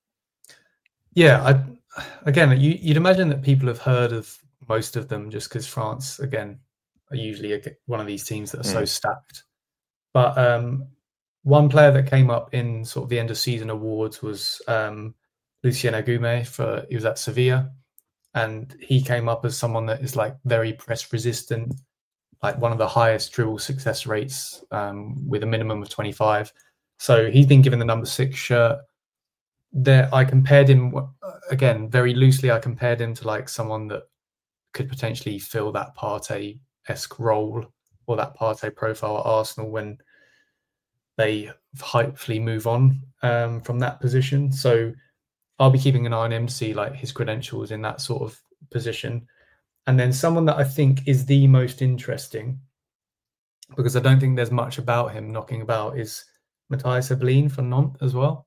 [SPEAKER 2] Yeah, I, again, you, you'd imagine that people have heard of most of them just because France, again, are usually a, one of these teams that are so
[SPEAKER 1] Mm.
[SPEAKER 2] stacked. But um, one player that came up in sort of the end of season awards was um, Lucien Agume. For he was at Sevilla, and he came up as someone that is like very press resistant, like one of the highest dribble success rates um, with a minimum of twenty-five. So he's been given the number six shirt. There, I compared him again very loosely. I compared him to like someone that could potentially fill that Partey-esque role or that Partey profile at Arsenal when they hopefully move on um, from that position. So I'll be keeping an eye on him to see like his credentials in that sort of position. And then someone that I think is the most interesting, because I don't think there's much about him knocking about, is Matthias Eblin for Nantes as well.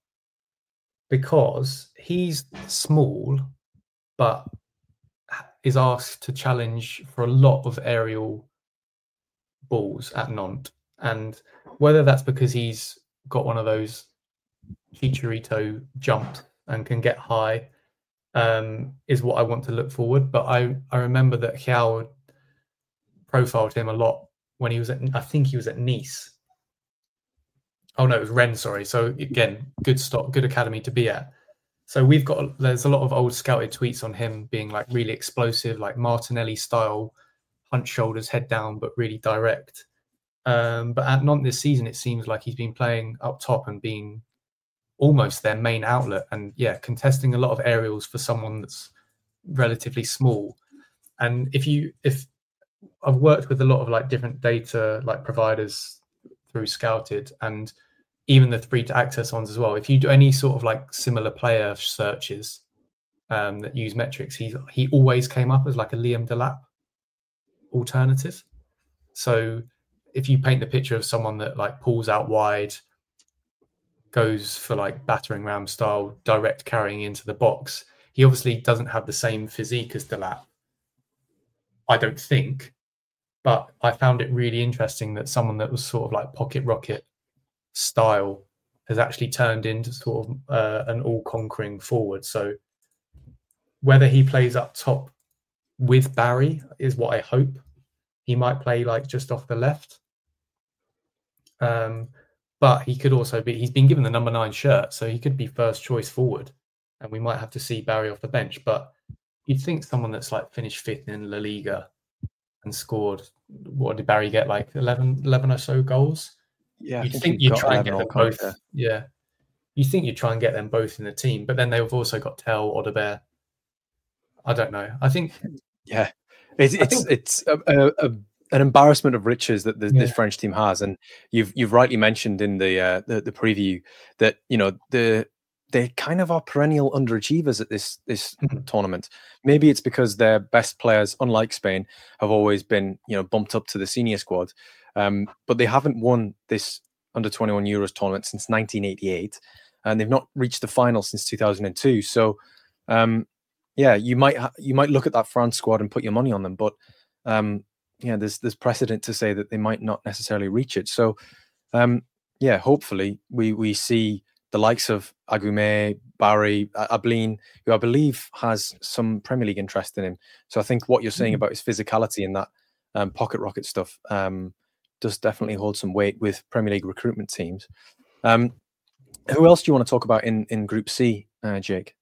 [SPEAKER 2] Because he's small, but is asked to challenge for a lot of aerial balls at Nantes. And whether that's because he's got one of those Chicharito jumps and can get high, um, is what I want to look forward. But I, I remember that João profiled him a lot when he was at, I think he was at Nice. Oh no, it was Rennes, sorry. So again, good stock, good academy to be at. So we've got, there's a lot of old scouted tweets on him being like really explosive, like Martinelli style, hunch shoulders, head down, but really direct. Um, but at Nantes this season, it seems like he's been playing up top and being almost their main outlet, and yeah, contesting a lot of aerials for someone that's relatively small. And if you, if I've worked with a lot of like different data like providers through Scouted, and even the free to access ones as well. If you do any sort of like similar player searches um, that use metrics, he he always came up as like a Liam Delap alternative. So if you paint the picture of someone that like pulls out wide, goes for like battering ram style, direct carrying into the box, he obviously doesn't have the same physique as Delap, I don't think. But I found it really interesting that someone that was sort of like pocket rocket style has actually turned into sort of uh, an all-conquering forward. So whether he plays up top with Barry is what I hope. He might play like just off the left. Um, but he could also be, he's been given the number nine shirt, so he could be first choice forward. And we might have to see Barry off the bench. But you'd think someone that's like finished fifth in La Liga and scored, what did Barry get, like eleven, eleven or so goals?
[SPEAKER 1] Yeah,
[SPEAKER 2] you'd think, think you'd try and get them both. There. Yeah, you think you'd try and get them both in the team, but then they've also got Tel, Audebert. I don't know. I think,
[SPEAKER 1] yeah, it's it's think, it's a, a, a, an embarrassment of riches that the, yeah. this French team has, and you've you've rightly mentioned in the uh, the, the preview that you know the. They kind of are perennial underachievers at this this mm-hmm. tournament. Maybe it's because their best players, unlike Spain, have always been you know bumped up to the senior squad, um, but they haven't won this under twenty-one Euros tournament since nineteen eighty-eight, and they've not reached the final since two thousand two. So, um, yeah, you might ha- you might look at that France squad and put your money on them, but um, yeah, there's there's precedent to say that they might not necessarily reach it. So, um, yeah, hopefully we we see the likes of Agumet, Barry, Ablin, who I believe has some Premier League interest in him. So I think what you're saying mm-hmm. about his physicality and that um, pocket rocket stuff um, does definitely hold some weight with Premier League recruitment teams. Um, who else do you want to talk about in, in Group C, uh, Jake?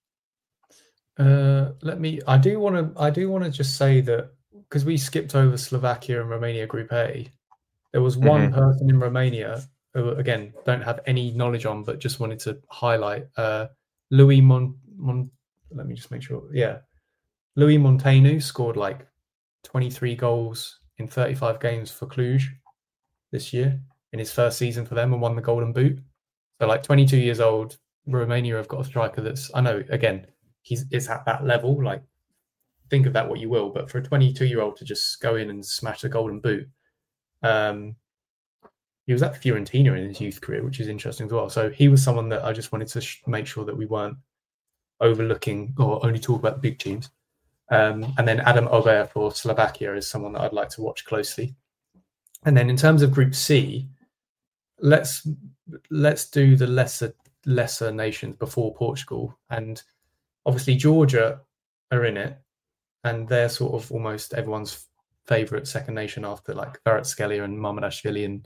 [SPEAKER 2] Uh, let me. I do want to. I do want to just say that because we skipped over Slovakia and Romania Group A, there was one mm-hmm. person in Romania who, again, don't have any knowledge on, but just wanted to highlight uh, Louis Mon, Mon. Let me just make sure. Yeah, Louis Montaigne scored like twenty-three goals in thirty-five games for Cluj this year in his first season for them and won the Golden Boot. So, like, twenty-two years old, Romania have got a striker that's, I know, again, he's is at that level. Like, think of that what you will, but for a twenty-two-year-old to just go in and smash the Golden Boot, um, he was at Fiorentina in his youth career, which is interesting as well. So he was someone that I just wanted to sh- make sure that we weren't overlooking or only talk about the big teams. Um, and then Adam Ober for Slovakia is someone that I'd like to watch closely. And then in terms of Group C, let's let's do the lesser lesser nations before Portugal. And obviously Georgia are in it, and they're sort of almost everyone's favourite second nation after like Kvaratskhelia and Mamardashvili and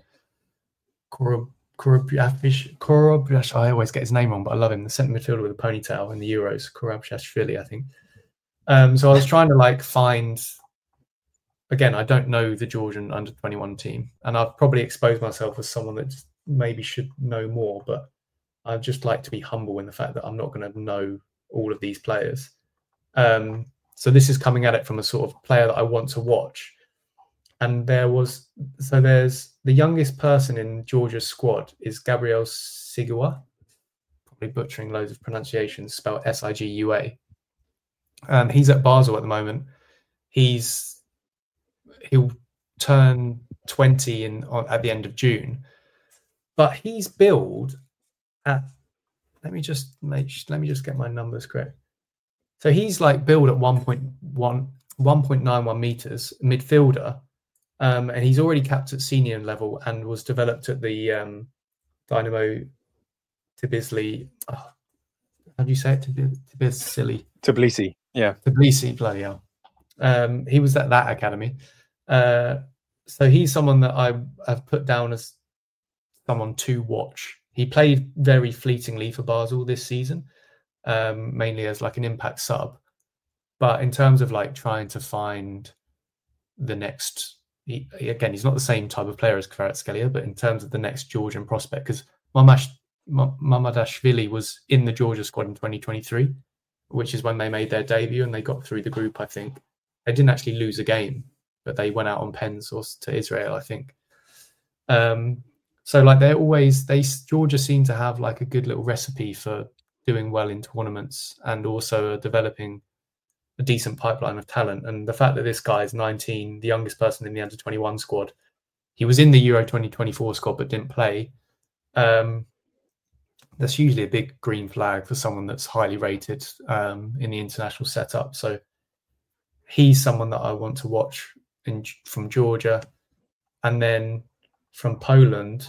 [SPEAKER 2] Korobjafish, Korobjash, I always get his name wrong, but I love him. The centre midfielder with a ponytail in the Euros, Korobjashvili, I think. Um, so I was trying to like find, again, I don't know the Georgian under twenty-one team, and I've probably exposed myself as someone that maybe should know more, but I'd just like to be humble in the fact that I'm not going to know all of these players. Um, so this is coming at it from a sort of player that I want to watch. And there was, so there's the youngest person in Georgia's squad is Gabriel Sigua, probably butchering loads of pronunciations, spelled S I G U A. Um, he's at Basel at the moment. He's, he'll turn twenty in on, at the end of June. But he's billed at, let me just make, let me just get my numbers correct. So he's like billed at one point one, one point nine one meters, midfielder. Um, and he's already capped at senior level and was developed at the um, Dynamo Tbilisi. Oh, how do you say it? Tbilisi.
[SPEAKER 1] Tbilisi. Yeah.
[SPEAKER 2] Tbilisi. Bloody hell. Um, he was at that academy. Uh, so he's someone that I have put down as someone to watch. He played very fleetingly for Basel this season, um, mainly as like an impact sub. But in terms of like trying to find the next, he, again, he's not the same type of player as Kvaratskhelia, but in terms of the next Georgian prospect, because Mamash, Mamadashvili was in the Georgia squad in twenty twenty-three, which is when they made their debut and they got through the group, I think. They didn't actually lose a game, but they went out on pens or to Israel, I think. Um, so like they're always, they Georgia seem to have like a good little recipe for doing well in tournaments and also developing a decent pipeline of talent. And the fact that this guy is nineteen, the youngest person in the under twenty-one squad, he was in the Euro twenty twenty-four squad but didn't play. Um, that's usually a big green flag for someone that's highly rated um, in the international setup. So he's someone that I want to watch in, from Georgia. And then from Poland,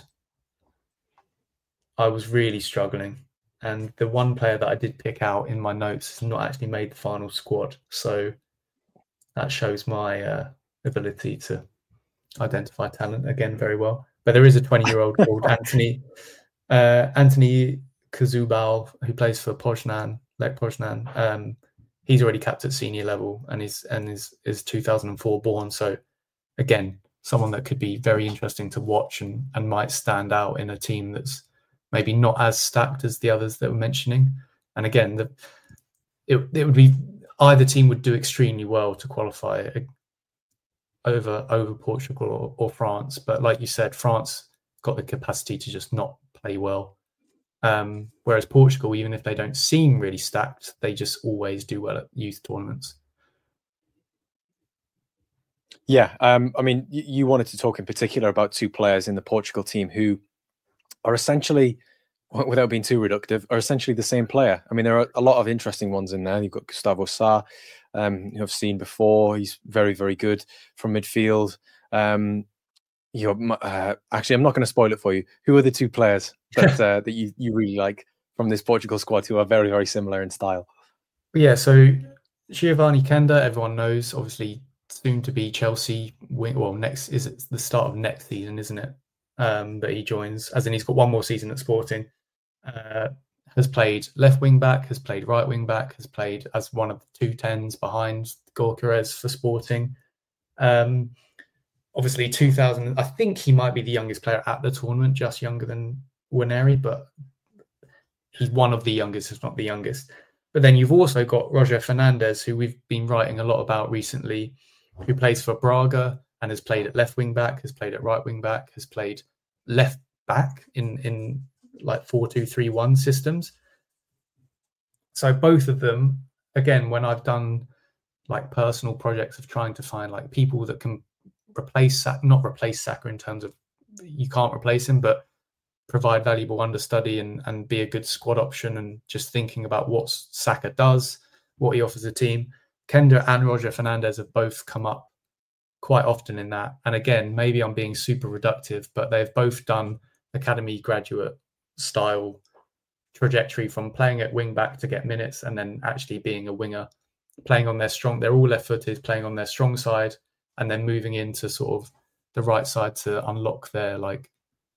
[SPEAKER 2] I was really struggling. And the one player that I did pick out in my notes has not actually made the final squad. So that shows my uh, ability to identify talent again very well. But there is a twenty-year-old called Anthony uh, Anthony Kazubal who plays for Poznan, Lech Poznan. Um, he's already capped at senior level and is and is is two thousand four born. So again, someone that could be very interesting to watch and and might stand out in a team that's maybe not as stacked as the others that we're mentioning. And again, the it it would be either team would do extremely well to qualify over over Portugal or, or France. But like you said, France got the capacity to just not play well. Um, whereas Portugal, even if they don't seem really stacked, they just always do well at youth tournaments.
[SPEAKER 1] Yeah, um, I mean, you, you wanted to talk in particular about two players in the Portugal team who are essentially, without being too reductive, are essentially the same player. I mean, there are a lot of interesting ones in there. You've got Gustavo Sá, um, who I've seen before. He's very, very good from midfield. Um, you know, uh, actually, I'm not going to spoil it for you. Who are the two players that uh, that you, you really like from this Portugal squad who are very, very similar in style?
[SPEAKER 2] Yeah, so Giovanni Kenda, everyone knows, obviously soon to be Chelsea wing. Well, next is it the start of next season, isn't it? Um, that he joins, as in he's got one more season at Sporting. Uh, has played left wing back, has played right wing back, has played as one of the two tens behind Gyökeres for Sporting. Um, obviously, two thousand. I think he might be the youngest player at the tournament, just younger than Nwaneri, but he's one of the youngest, if not the youngest. But then you've also got Roger Fernandes, who we've been writing a lot about recently, who plays for Braga and has played at left wing back, has played at right wing back, has played left back in in like four two three one systems. So both of them, again, when I've done like personal projects of trying to find like people that can replace Saka, not replace Saka in terms of you can't replace him, but provide valuable understudy and, and be a good squad option, and just thinking about what Saka does, what he offers the team. Kenda and Roger Fernandes have both come up quite often in that. And again, maybe I'm being super reductive, but they've both done academy graduate style trajectory from playing at wing back to get minutes and then actually being a winger, playing on their strong, they're all left footed, playing on their strong side and then moving into sort of the right side to unlock their like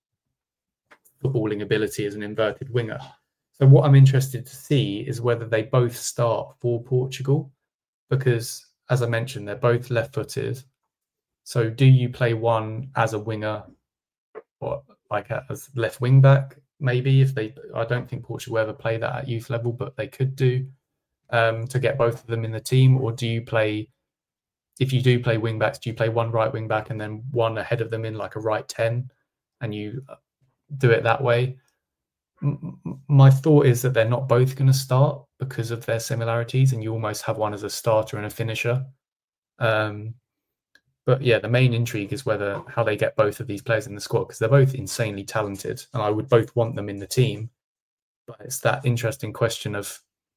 [SPEAKER 2] footballing ability as an inverted winger. So what I'm interested to see is whether they both start for Portugal, because as I mentioned, they're both left footed. So do you play one as a winger or like as left wing back? Maybe if they, I don't think Portugal ever play that at youth level, but they could do um, to get both of them in the team. Or do you play, if you do play wing backs, do you play one right wing back and then one ahead of them in like a right ten and you do it that way? M- my thought is that they're not both going to start because of their similarities, and you almost have one as a starter and a finisher. Um, But yeah, the main intrigue is whether how they get both of these players in the squad, because they're both insanely talented and I would both want them in the team. But it's that interesting question of,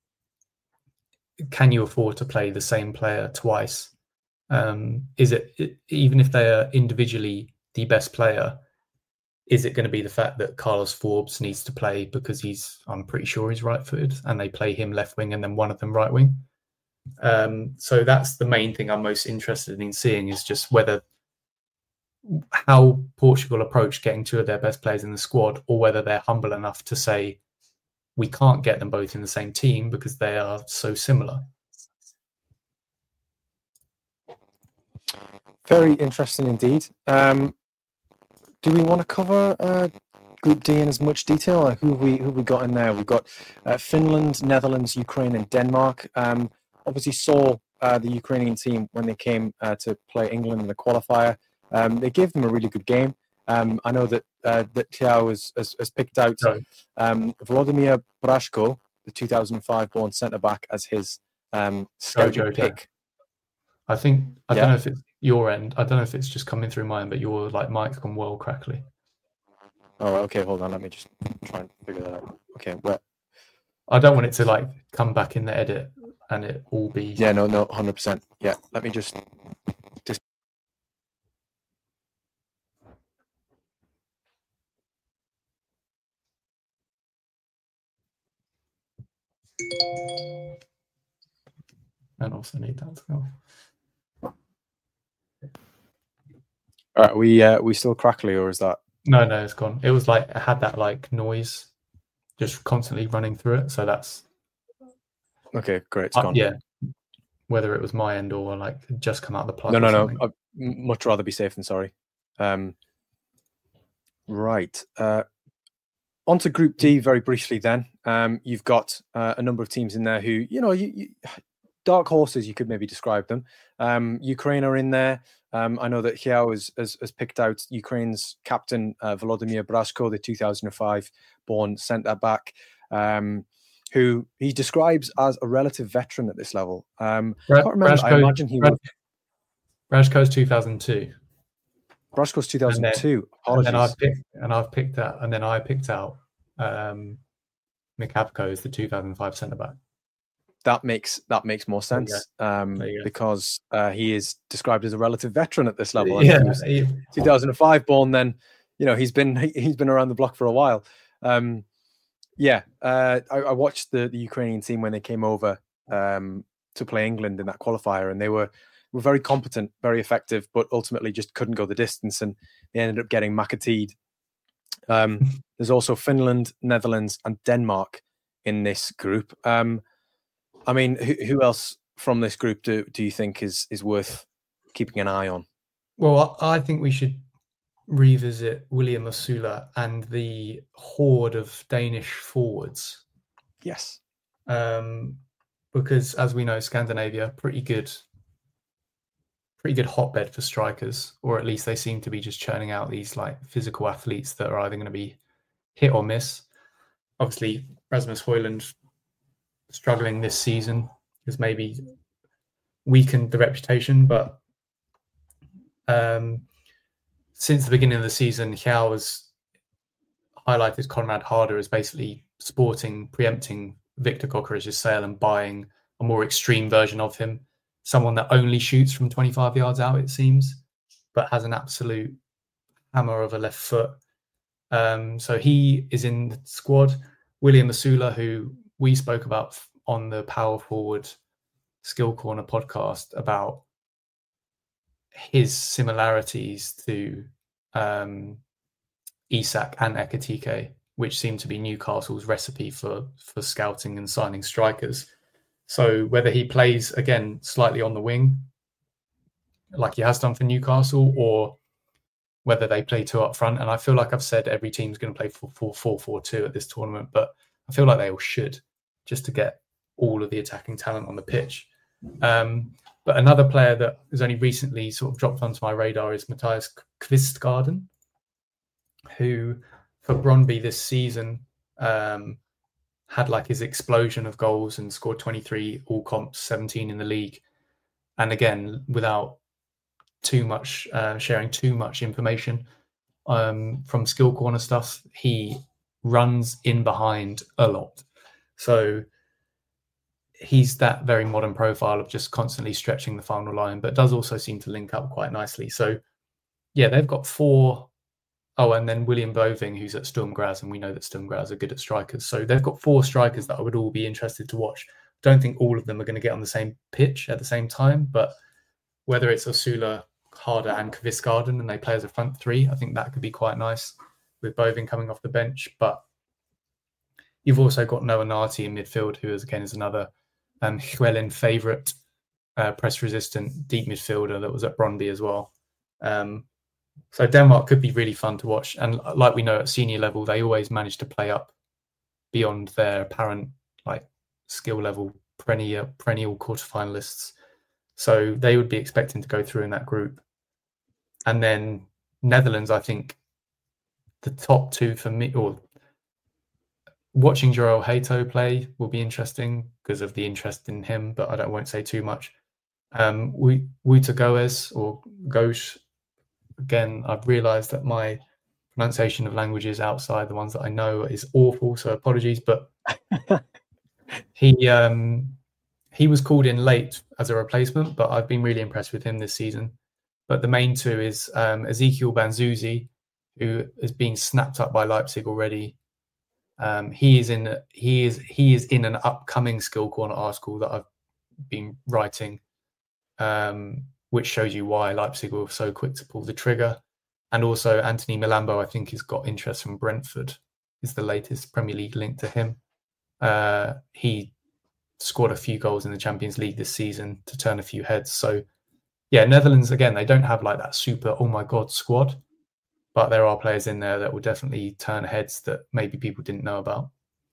[SPEAKER 2] can you afford to play the same player twice? Um, is it, it even if they are individually the best player, is it going to be the fact that Carlos Forbes needs to play because he's, I'm pretty sure he's right-footed, and they play him left wing and then one of them right wing? Um, so that's the main thing I'm most interested in seeing, is just whether how Portugal approach getting two of their best players in the squad, or whether they're humble enough to say we can't get them both in the same team because they are so similar.
[SPEAKER 1] Very interesting indeed. Um, do we want to cover uh, Group D in as much detail? Like who have we who have we got in there? We've got uh, Finland, Netherlands, Ukraine, and Denmark. Um, obviously, saw uh, the Ukrainian team when they came uh, to play England in the qualifier. Um, they gave them a really good game. Um, I know that uh, that Thiago has, has, has picked out um, Volodymyr Brashko, the two thousand five born centre back, as his um, scouting pick.
[SPEAKER 2] I think I yeah. don't know if it's your end. I don't know if it's just coming through mine, but your like mic's gone well crackly.
[SPEAKER 1] Oh, okay. Hold on. Let me just try and figure that out. Okay, where?
[SPEAKER 2] I don't want it to like come back in the edit and it all be.
[SPEAKER 1] Yeah, no, no, one hundred percent. Yeah, let me just. just...
[SPEAKER 2] And also need that to go.
[SPEAKER 1] All right, we uh, we still crackly, or is that?
[SPEAKER 2] No, no, it's gone. It was like it had that like noise, just constantly running through it. So that's
[SPEAKER 1] okay. Great, it's
[SPEAKER 2] uh,
[SPEAKER 1] gone.
[SPEAKER 2] Yeah, whether it was my end or like just come out of the plug.
[SPEAKER 1] No, no, no. I'd much rather be safe than sorry. Um, right. Uh, on to Group D very briefly. Then um, you've got uh, a number of teams in there who, you know, you, you, dark horses. You could maybe describe them. Um, Ukraine are in there. Um, I know that Thiago has, has, has picked out Ukraine's captain, uh, Volodymyr Brashko, the two thousand five born centre-back, um, who he describes as a relative veteran at this level. Um,
[SPEAKER 2] Bra-
[SPEAKER 1] I can't remember.
[SPEAKER 2] Brashko,
[SPEAKER 1] I imagine he
[SPEAKER 2] Bra-
[SPEAKER 1] would...
[SPEAKER 2] Brashko's two thousand two.
[SPEAKER 1] Brashko's two thousand two.
[SPEAKER 2] And then, and then I've picked, and I've picked out, and then I picked out um, Mikavko as the two thousand five centre-back.
[SPEAKER 1] That makes that makes more sense um, because uh, he is described as a relative veteran at this level. And
[SPEAKER 2] yeah,
[SPEAKER 1] he was
[SPEAKER 2] he,
[SPEAKER 1] two thousand five born. Then you know he's been he's been around the block for a while. Um, yeah, uh, I, I watched the, the Ukrainian team when they came over um, to play England in that qualifier, and they were were very competent, very effective, but ultimately just couldn't go the distance, and they ended up getting McAteed. Um, there's also Finland, Netherlands, and Denmark in this group. Um, I mean, who, who else from this group do, do you think is is worth keeping an eye on?
[SPEAKER 2] Well, I think we should revisit William Osula and the horde of Danish forwards.
[SPEAKER 1] Yes.
[SPEAKER 2] Um, because as we know, Scandinavia, pretty good, pretty good hotbed for strikers, or at least they seem to be just churning out these like physical athletes that are either going to be hit or miss. Obviously, Rasmus Højlund struggling this season has maybe weakened the reputation, but um, since the beginning of the season, Thiago has highlighted Conrad Harder as basically sporting, preempting Victor Gyokeres's sale and buying a more extreme version of him, someone that only shoots from twenty-five yards out, it seems, but has an absolute hammer of a left foot. Um, so he is in the squad. William Osula, who we spoke about on the Power Forward Skill Corner podcast about his similarities to um, Isak and Ekitike, which seem to be Newcastle's recipe for, for scouting and signing strikers. So whether he plays, again, slightly on the wing, like he has done for Newcastle, or whether they play two up front. And I feel like I've said every team's going to play four four four two at this tournament, but I feel like they all should, just to get all of the attacking talent on the pitch. Um, but another player that has only recently sort of dropped onto my radar is Matthias Kvistgaarden, who for Brøndby this season um, had like his explosion of goals and scored twenty-three all comps, seventeen in the league. And again, without too much uh, sharing too much information um, from Skill Corner stuff, he runs in behind a lot. So he's that very modern profile of just constantly stretching the final line, but does also seem to link up quite nicely. So yeah, they've got four Oh, and then William Boving, who's at Sturm Graz, and we know that Sturm Graz are good at strikers. So they've got four strikers that I would all be interested to watch. Don't think all of them are going to get on the same pitch at the same time, but whether it's Osula, Harder, and Kvistgarden, and they play as a front three, I think that could be quite nice with Boving coming off the bench. But you've also got Noah Nati in midfield, who is again is another um, Hwelin favourite, uh, press-resistant deep midfielder that was at Brøndby as well. Um, So Denmark could be really fun to watch. And like we know at senior level, they always manage to play up beyond their apparent like skill level perennial, perennial quarterfinalists. So they would be expecting to go through in that group. And then Netherlands, I think the top two for me, or watching Joel Hato play will be interesting because of the interest in him, but I don't won't say too much. Um, Wouter Goes or Goes, again, I've realised that my pronunciation of languages outside the ones that I know is awful, so apologies. But he um, he was called in late as a replacement, but I've been really impressed with him this season. But the main two is um, Ezekiel Banzuzi, who is being snapped up by Leipzig already. Um, he is in he is he is in an upcoming Skill Corner article that I've been writing. Um, which shows you why Leipzig were so quick to pull the trigger. And also Anthony Milambo, I think, has got interest from Brentford, is the latest Premier League link to him. Uh, he scored a few goals in the Champions League this season to turn a few heads. So, yeah, Netherlands, again, they don't have like that super, oh my God, squad. But there are players in there that will definitely turn heads that maybe people didn't know about.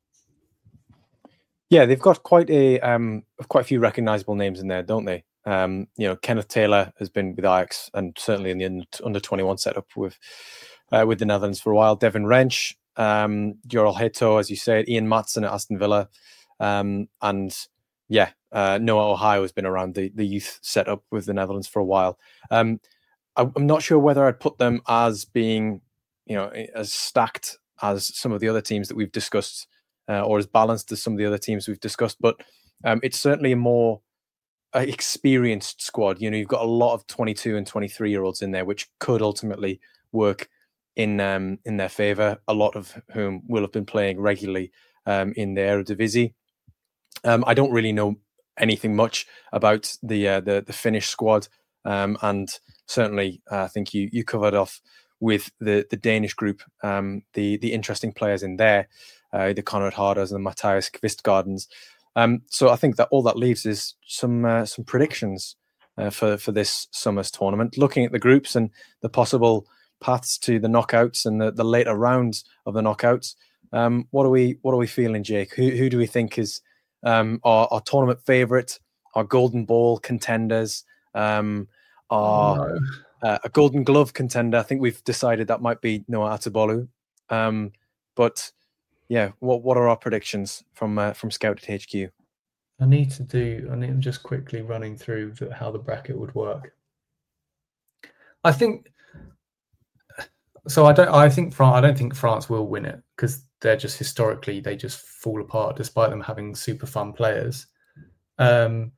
[SPEAKER 1] Yeah, they've got quite a um, quite a few recognisable names in there, don't they? Um, you know, Kenneth Taylor has been with Ajax and certainly in the under twenty-one setup with uh, with the Netherlands for a while. Devin Wrench, um, Joel Hato, as you said, Ian Matson at Aston Villa, um, and yeah, uh, Noah Ohio has been around the, the youth setup with the Netherlands for a while. Um, I, I'm not sure whether I'd put them as being, you know, as stacked as some of the other teams that we've discussed, uh, or as balanced as some of the other teams we've discussed, but um, it's certainly a more experienced squad. You know, you've got a lot of twenty-two and twenty-three year olds in there, which could ultimately work in um, in their favour. A lot of whom will have been playing regularly um, in the Eredivisie. Um, I don't really know anything much about the uh, the, the Finnish squad, um, and certainly uh, I think you you covered off with the the Danish group, um, the the interesting players in there, uh, the Konrad Harders and the Matthias Kvistgardens. Um, so I think that all that leaves is some uh, some predictions uh, for for this summer's tournament. Looking at the groups and the possible paths to the knockouts and the, the later rounds of the knockouts, um, what are we what are we feeling, Jake? Who who do we think is um, our, our tournament favourite, our Golden Ball contenders, um, our
[SPEAKER 2] Oh, no.
[SPEAKER 1] uh, a Golden Glove contender? I think we've decided that might be Noah Atabolu, um, but. Yeah, what what are our predictions from uh, from Scouted H Q?
[SPEAKER 2] I need to do. I need just quickly running through the, how the bracket would work. I think so. I don't. I think France. I don't think France will win it because they're just historically they just fall apart despite them having super fun players. Um,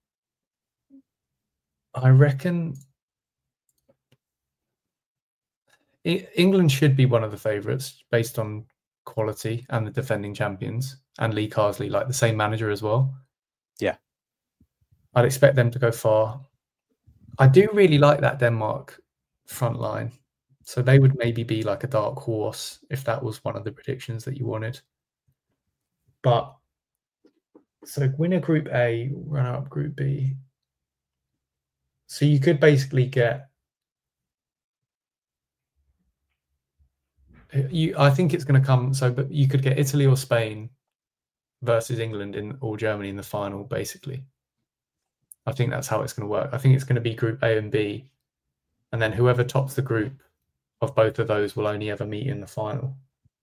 [SPEAKER 2] I reckon England should be one of the favourites based on quality and the defending champions, and Lee Carsley, like the same manager as well.
[SPEAKER 1] Yeah,
[SPEAKER 2] I'd expect them to go far. I do really like that Denmark front line, so they would maybe be like a dark horse if that was one of the predictions that you wanted. But so winner Group A, runner up Group B. So you could basically get. You, I think it's going to come. So, but you could get Italy or Spain versus England in or Germany in the final. Basically, I think that's how it's going to work. I think it's going to be Group A and B, and then whoever tops the group of both of those will only ever meet in the final.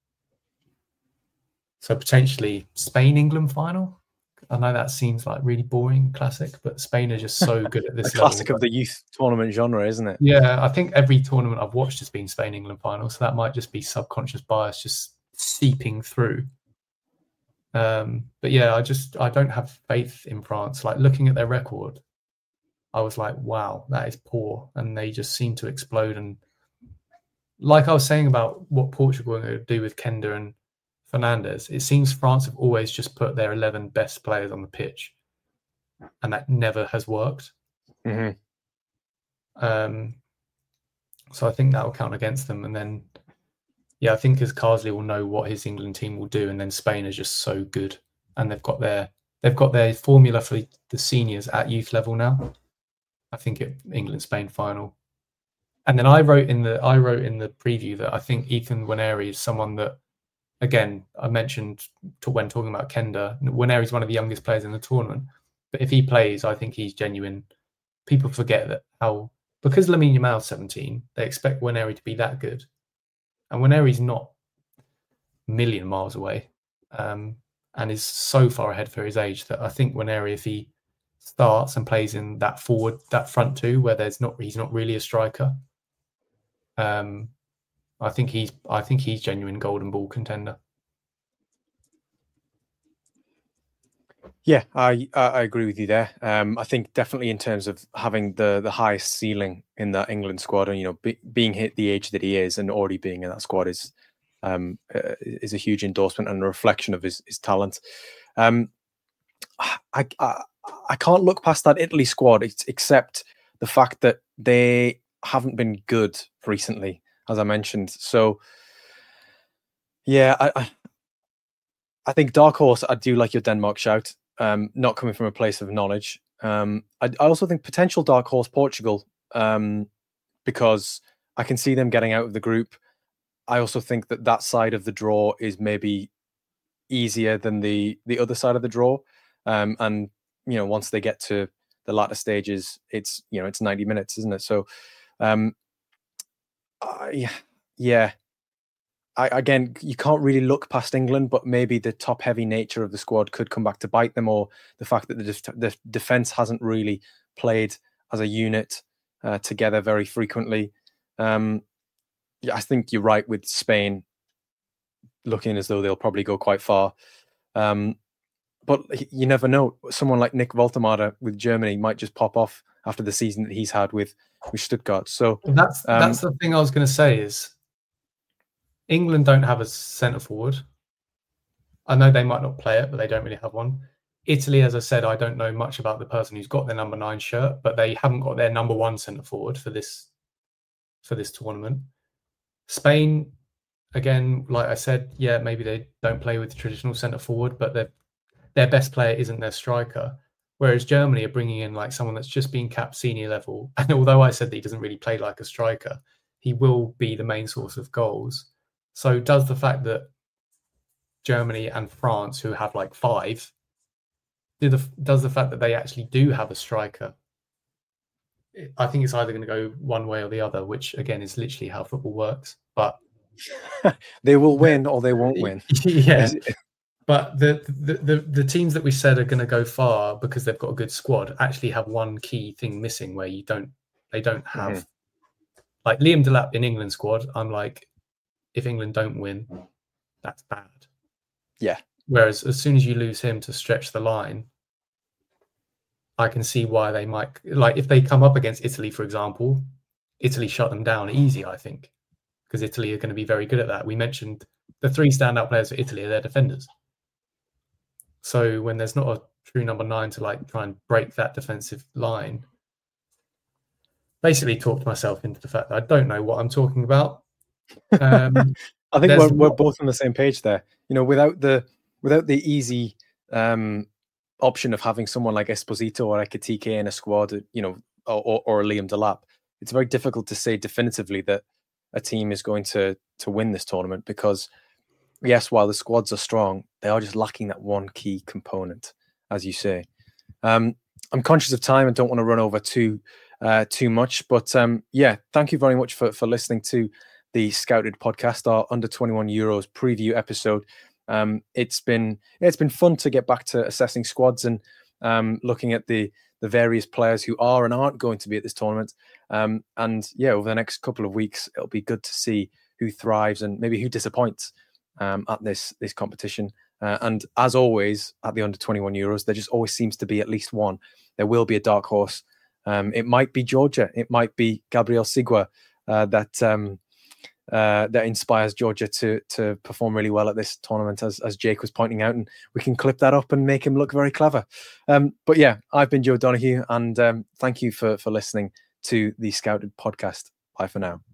[SPEAKER 2] So potentially Spain England final. I know that seems like really boring, classic, but Spain are just so good at this
[SPEAKER 1] a classic
[SPEAKER 2] level.
[SPEAKER 1] of the youth tournament genre, isn't it?
[SPEAKER 2] Yeah, I think every tournament I've watched has been Spain England final, so that might just be subconscious bias just seeping through. Um, but yeah, I just I don't have faith in France. Like looking at their record, I was like, wow, that is poor, and they just seem to explode. And like I was saying about what Portugal are going to do with Kenda and Fernandes, it seems France have always just put their eleven best players on the pitch, and that never has worked.
[SPEAKER 1] Mm-hmm.
[SPEAKER 2] Um, so I think that will count against them. And then, yeah, I think as Carsley will know what his England team will do, and then Spain are just so good, and they've got their they've got their formula for the seniors at youth level now. I think it England Spain final. And then I wrote in the I wrote in the preview that I think Ethan Nwaneri is someone that, again, I mentioned to, when talking about Kenda, Nwaneri is one of the youngest players in the tournament. But if he plays, I think he's genuine. People forget that how because Lamine Yamal's seventeen, they expect Nwaneri to be that good, and Nwaneri's not a million miles away, um, and is so far ahead for his age that I think Nwaneri, if he starts and plays in that forward, that front two, where there's not he's not really a striker. Um, I think he's I think he's genuine golden ball contender.
[SPEAKER 1] Yeah, I I agree with you there. Um, I think definitely in terms of having the the highest ceiling in that England squad, and you know, be, being hit the age that he is, and already being in that squad is um uh, is a huge endorsement and a reflection of his his talent. Um, I I, I can't look past that Italy squad except the fact that they haven't been good recently, as I mentioned. So, yeah, I, I, I think dark horse. I do like your Denmark shout. Um, not coming from a place of knowledge. Um, I, I also think potential dark horse Portugal, um, because I can see them getting out of the group. I also think that that side of the draw is maybe easier than the the other side of the draw. Um, and you know, once they get to the latter stages, it's you know it's ninety minutes, isn't it? So. Um, uh, yeah, yeah. I, again, you can't really look past England, but maybe the top-heavy nature of the squad could come back to bite them, or the fact that the, def- the defense hasn't really played as a unit uh, together very frequently. Um, yeah, I think you're right with Spain looking as though they'll probably go quite far. Um, but you never know. Someone like Nick Woltemade with Germany might just pop off after the season that he's had with with Stuttgart. So
[SPEAKER 2] that's
[SPEAKER 1] um,
[SPEAKER 2] that's the thing I was going to say is England don't have a centre forward. I know they might not play it, but they don't really have one. Italy, as I said, I don't know much about the person who's got their number nine shirt, but they haven't got their number one centre forward for this for this tournament. Spain, again, like I said, yeah, maybe they don't play with the traditional centre forward, but their their best player isn't their striker. Whereas Germany are bringing in like someone that's just been capped senior level. And although I said that he doesn't really play like a striker, he will be the main source of goals. So does the fact that Germany and France, who have like five, do the does the fact that they actually do have a striker? I think it's either going to go one way or the other, which again is literally how football works. But
[SPEAKER 1] they will win or they won't win.
[SPEAKER 2] Yeah. But the, the the the teams that we said are going to go far because they've got a good squad actually have one key thing missing where you don't they don't have mm-hmm. like Liam Delap in England squad. I'm like, if England don't win, that's bad.
[SPEAKER 1] Yeah.
[SPEAKER 2] Whereas as soon as you lose him to stretch the line, I can see why they might like if they come up against Italy, for example, Italy shut them down easy, I think, because Italy are going to be very good at that. We mentioned the three standout players for Italy are their defenders. So when there's not a true number nine to like try and break that defensive line, basically talked myself into the fact that I don't know what I'm talking about. Um,
[SPEAKER 1] I think we're, we're both on the same page there. You know, without the without the easy um, option of having someone like Esposito or Ekitike in a squad, you know, or, or Liam Delap, it's very difficult to say definitively that a team is going to to win this tournament because. Yes, while the squads are strong, they are just lacking that one key component, as you say. Um, I'm conscious of time and don't want to run over too uh, too much, but um, yeah, thank you very much for for listening to the Scouted podcast, our under twenty-one Euros preview episode. Um, it's been it's been fun to get back to assessing squads and um, looking at the the various players who are and aren't going to be at this tournament. Um, and yeah, over the next couple of weeks, it'll be good to see who thrives and maybe who disappoints. Um, at this this competition. Uh, and as always, at the under twenty-one Euros, there just always seems to be at least one. There will be a dark horse. Um, it might be Georgia. It might be Gabriel Sigua uh, that um, uh, that inspires Georgia to to perform really well at this tournament, as as Jake was pointing out, and we can clip that up and make him look very clever. Um, but yeah, I've been Joe Donoghue, and um, thank you for for listening to the Scouted podcast. Bye for now.